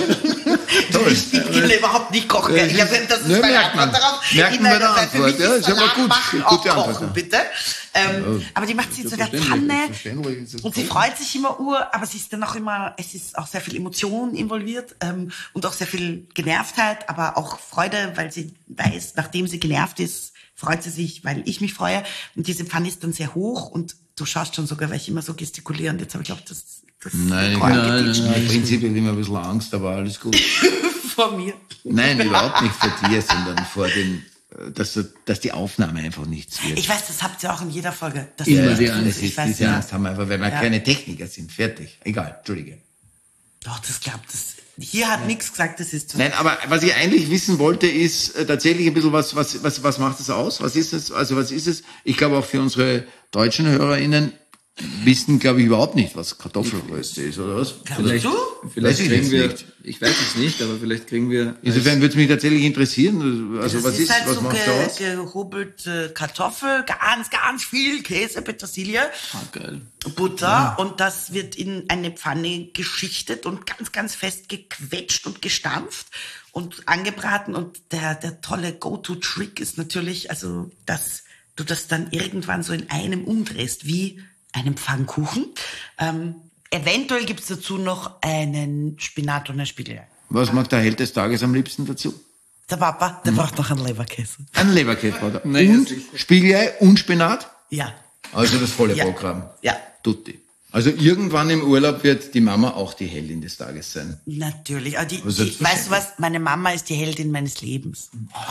Speaker 1: Toll.
Speaker 4: Ich will überhaupt nicht kochen. Ich habe das ist
Speaker 1: Ja,
Speaker 4: meine
Speaker 1: merkt man.
Speaker 4: Antwort darauf.
Speaker 1: Merkt
Speaker 4: In
Speaker 1: man
Speaker 4: einer-
Speaker 1: bei der
Speaker 4: weil für mich
Speaker 1: Antwort. Ja,
Speaker 4: ist
Speaker 1: ist aber
Speaker 4: Salat
Speaker 1: gut.
Speaker 4: machen,
Speaker 1: Gute
Speaker 4: auch
Speaker 1: Antwort,
Speaker 4: kochen,
Speaker 1: ja.
Speaker 4: bitte. Ähm, aber die macht sie zu der
Speaker 1: Verständlich,
Speaker 4: Pfanne
Speaker 1: verständlich ist es
Speaker 4: und sie
Speaker 1: toll.
Speaker 4: freut sich immer ur, aber sie ist dann auch immer, es ist auch sehr viel Emotion involviert ähm, und auch sehr viel Genervtheit, aber auch Freude, weil sie weiß, nachdem sie genervt ist, freut sie sich, weil ich mich freue. Und diese Pfanne ist dann sehr hoch und du schaust schon sogar, weil ich immer so gestikuliere und jetzt habe ich glaube, das, das
Speaker 1: Nein,
Speaker 4: Korn
Speaker 1: nein,
Speaker 4: geditscht
Speaker 1: nein, Im Prinzip habe ich immer ein bisschen Angst, aber alles gut.
Speaker 4: vor mir.
Speaker 1: Nein, überhaupt nicht vor dir, sondern vor dem, äh, dass, du- dass die Aufnahme einfach nichts wird.
Speaker 4: Ich weiß, das habt ihr auch in jeder Folge. Das
Speaker 3: Immer
Speaker 4: ist-
Speaker 3: die
Speaker 1: das
Speaker 3: Angst.
Speaker 4: Ich
Speaker 1: ist,
Speaker 4: weiß,
Speaker 1: diese
Speaker 4: ja.
Speaker 1: Angst haben wir einfach, weil wir
Speaker 4: Ja.
Speaker 1: keine Techniker sind. Fertig. Egal, Entschuldige.
Speaker 4: Doch, das glaubt das. Hier hat nichts gesagt, das ist so.
Speaker 1: Nein, aber was ich eigentlich wissen wollte, ist äh, tatsächlich ein bisschen, was, was, was, was macht es aus? Was ist es? Also was ist es? Ich glaube auch für unsere deutschen HörerInnen wissen, glaube ich, überhaupt nicht, was Kartoffelröste ist, oder was?
Speaker 4: Glaubst du?
Speaker 1: Weiß
Speaker 3: vielleicht
Speaker 1: ich
Speaker 3: kriegen
Speaker 1: jetzt
Speaker 3: wir,
Speaker 1: nicht.
Speaker 3: ich weiß es nicht, aber vielleicht kriegen wir,
Speaker 1: Insofern würde es mich tatsächlich interessieren. Also
Speaker 4: Das
Speaker 1: was ist,
Speaker 4: halt
Speaker 1: was
Speaker 4: so
Speaker 1: macht
Speaker 4: ge
Speaker 1: da aus?
Speaker 4: gehobelte Kartoffel, ganz, ganz viel Käse, Petersilie,
Speaker 3: ah, geil.
Speaker 4: Butter und das wird in eine Pfanne geschichtet und ganz, ganz fest gequetscht und gestampft und angebraten und der, der tolle Go-To-Trick ist natürlich, also, dass du das dann irgendwann so in einem umdrehst, wie einen Pfannkuchen. Ähm, eventuell gibt's dazu noch einen Spinat und ein Spiegelei.
Speaker 1: Was macht der Held des Tages am liebsten dazu?
Speaker 4: Der Papa, der braucht noch einen Leberkäse.
Speaker 1: Ein Leberkäse braucht er.
Speaker 3: Naja,
Speaker 1: Und
Speaker 3: sicher.
Speaker 1: Spiegelei und Spinat?
Speaker 4: Ja.
Speaker 1: Also das volle
Speaker 4: Ja.
Speaker 1: Programm.
Speaker 4: Ja.
Speaker 1: Tutti. Also irgendwann im Urlaub wird die Mama auch die Heldin des Tages sein.
Speaker 4: Natürlich. Aber die,
Speaker 1: Also
Speaker 4: die, weißt du was? Meine Mama ist die Heldin meines Lebens.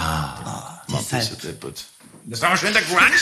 Speaker 1: Ah,
Speaker 4: die ist halt,
Speaker 1: deppert. Das war schon der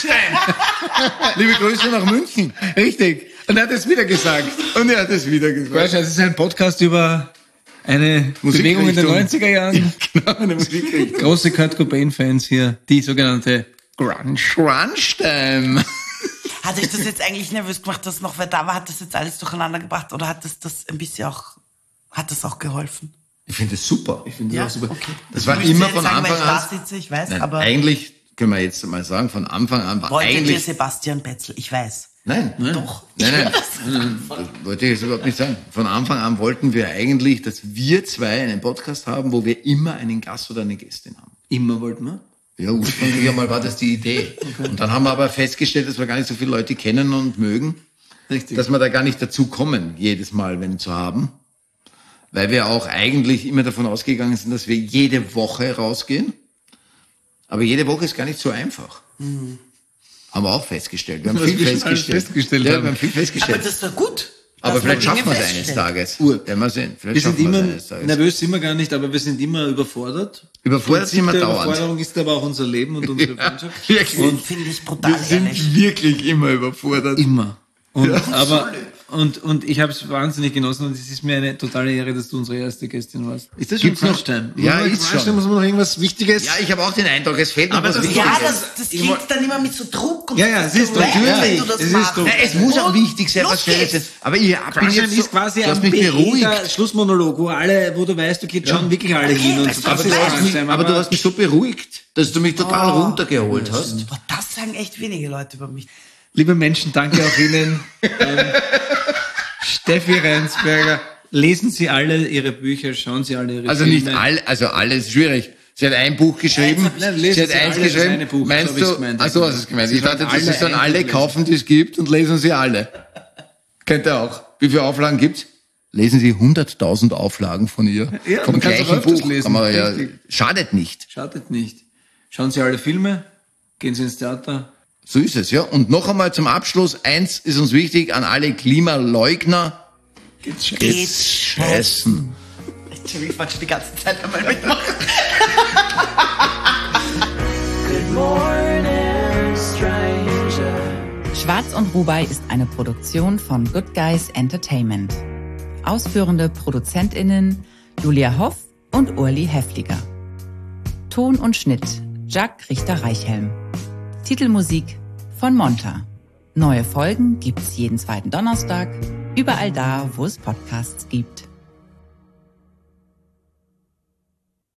Speaker 1: Crunch-Time. Liebe Grüße nach München. Richtig. Und er hat es wieder gesagt. Und er hat es wieder gesagt.
Speaker 3: Weißt du, es ist ein Podcast über eine
Speaker 1: Musikrichtung.
Speaker 3: Bewegung in den neunziger Jahren.
Speaker 1: Genau, eine Musikrichtung.
Speaker 3: Große Kurt Cobain-Fans hier, die sogenannte Grunge.
Speaker 1: Crunch-Time.
Speaker 4: hat euch das jetzt eigentlich nervös gemacht, dass noch wer da war? Hat das jetzt alles durcheinander gebracht? Oder hat das das ein bisschen auch, hat das auch geholfen?
Speaker 1: Ich finde das super.
Speaker 3: Ich finde
Speaker 4: Ja,
Speaker 3: das auch super.
Speaker 4: okay.
Speaker 1: Das war
Speaker 4: müsst ihr
Speaker 1: immer
Speaker 4: jetzt
Speaker 1: von
Speaker 4: sagen,
Speaker 1: Anfang
Speaker 4: weil ich
Speaker 1: an.
Speaker 4: da sitze, ich weiß,
Speaker 1: Nein,
Speaker 4: aber
Speaker 1: eigentlich können wir jetzt mal sagen, von Anfang an war
Speaker 4: wolltet ihr
Speaker 1: eigentlich...
Speaker 4: Sebastian Betzel? Ich weiß.
Speaker 1: Nein, nein.
Speaker 4: Doch.
Speaker 1: Nein, nein. nein, das wollte ich jetzt überhaupt nicht sagen. Von Anfang an wollten wir eigentlich, dass wir zwei einen Podcast haben, wo wir immer einen Gast oder eine Gästin haben.
Speaker 3: Immer wollten wir.
Speaker 1: Ja, ursprünglich einmal war das die Idee. Okay. Und dann haben wir aber festgestellt, dass wir gar nicht so viele Leute kennen und mögen,
Speaker 3: Richtig.
Speaker 1: dass wir da gar nicht dazu kommen, jedes Mal wenn zu haben. Weil wir auch eigentlich immer davon ausgegangen sind, dass wir jede Woche rausgehen. Aber jede Woche ist gar nicht so einfach. Mhm. Haben wir auch festgestellt. Wir haben
Speaker 3: Was
Speaker 1: viel
Speaker 3: wir schon
Speaker 1: festgestellt.
Speaker 3: alles festgestellt
Speaker 1: ja,
Speaker 3: haben.
Speaker 1: wir haben viel
Speaker 4: Aber
Speaker 1: festgestellt.
Speaker 4: das ist doch gut.
Speaker 1: Aber
Speaker 4: dass
Speaker 1: vielleicht
Speaker 4: man
Speaker 1: schaffen wir
Speaker 4: Dinge
Speaker 1: es eines
Speaker 4: feststellt.
Speaker 1: Tages.
Speaker 3: Ur.
Speaker 1: Werden wir sehen. Vielleicht
Speaker 3: Wir sind
Speaker 1: schaffen wir
Speaker 3: immer,
Speaker 1: es eines Tages.
Speaker 3: nervös sind wir gar nicht, aber wir sind immer überfordert.
Speaker 1: Überfordert sind wir
Speaker 3: der
Speaker 1: dauernd.
Speaker 3: Überforderung ist aber auch unser Leben und unsere Freundschaft.
Speaker 1: Wirklich.
Speaker 4: Und finde ich brutal ehrlich.
Speaker 1: wirklich immer überfordert.
Speaker 3: Immer. Und, aber, und, und ich habe es wahnsinnig genossen und es ist mir eine totale Ehre, dass du unsere erste Gästin warst. Ist das schon
Speaker 1: Gibt's noch-
Speaker 3: Crunchtime?
Speaker 1: Ja,
Speaker 3: Muss man-
Speaker 1: ist schon.
Speaker 3: Crunchtime, muss man noch irgendwas Wichtiges?
Speaker 1: Ja, ich habe auch den Eindruck, es fehlt noch
Speaker 3: Aber
Speaker 1: was
Speaker 3: das-
Speaker 1: Wichtiges.
Speaker 4: Ja, das, das
Speaker 3: Ich
Speaker 4: klingt
Speaker 3: woll-
Speaker 4: dann immer mit so Druck und
Speaker 3: Ja, ja, es ist
Speaker 4: Stress,
Speaker 3: Druck,
Speaker 4: wenn
Speaker 3: natürlich.
Speaker 4: du das
Speaker 3: Es ist
Speaker 4: machst.
Speaker 3: Druck.
Speaker 1: Nein, es muss auch
Speaker 4: Und
Speaker 1: wichtig sein,
Speaker 4: los
Speaker 1: was schnell
Speaker 4: geht's.
Speaker 1: ist. Aber ich bin
Speaker 3: Crunchtime
Speaker 1: jetzt so,
Speaker 3: ist quasi
Speaker 1: du hast
Speaker 3: ein
Speaker 1: mich beruhigt.
Speaker 3: beruhigter Schlussmonolog, wo alle, wo du weißt, okay, jetzt schauen wirklich alle hin und
Speaker 4: weißt
Speaker 3: so.
Speaker 4: du,
Speaker 1: Aber
Speaker 3: Das
Speaker 1: du,
Speaker 3: ist
Speaker 1: hast mich,
Speaker 3: Crunchtime,
Speaker 1: aber du hast mich so beruhigt, dass du mich total runtergeholt hast.
Speaker 4: Boah, das sagen echt wenige Leute über mich.
Speaker 3: Liebe Menschen, danke auch Ihnen. ähm, Steffi Reinsberger, lesen Sie alle Ihre Bücher, schauen Sie alle Ihre
Speaker 1: Also
Speaker 3: Filme.
Speaker 1: nicht all, also alles schwierig. Sie hat ein Buch geschrieben,
Speaker 3: Nein, lesen
Speaker 1: sie hat
Speaker 3: Sie
Speaker 1: eins
Speaker 3: alle das
Speaker 1: geschrieben.
Speaker 3: eine Buch, so
Speaker 1: Meinst
Speaker 3: hab ich's
Speaker 1: du,
Speaker 3: gemeint.
Speaker 1: ach so hast du es gemeint.
Speaker 3: Sie
Speaker 1: Ich dachte,
Speaker 3: sollen
Speaker 1: das
Speaker 3: alle
Speaker 1: ist dann
Speaker 3: ein
Speaker 1: alle
Speaker 3: Buch lesen.
Speaker 1: kaufen, die es gibt und lesen sie alle. Könnt ihr auch. Wie viele Auflagen gibt's? Lesen Sie hunderttausend Auflagen von ihr.
Speaker 3: Ja,
Speaker 1: vom
Speaker 3: man kann's auch
Speaker 1: gleichen
Speaker 3: öfters
Speaker 1: Buch.
Speaker 3: lesen,
Speaker 1: Kann man ja,
Speaker 3: richtig.
Speaker 1: schadet nicht.
Speaker 3: Schadet nicht. Schauen Sie alle Filme, gehen Sie ins Theater.
Speaker 1: So ist es, ja. Und noch einmal zum Abschluss. Eins ist uns wichtig an alle Klimaleugner.
Speaker 3: Geht's schön.
Speaker 1: Geht's scheißen.
Speaker 4: Entschuldigung, ich wollte schon die ganze Zeit einmal mitmachen.
Speaker 2: Good morning, stranger.
Speaker 5: Schwarz und Rubai ist eine Produktion von Good Guys Entertainment. Ausführende ProduzentInnen Julia Hoff und Urli Hefliger. Ton und Schnitt Jacques Richter-Reichhelm. Titelmusik von Monta. Neue Folgen gibt's jeden zweiten Donnerstag, überall da, wo es Podcasts gibt.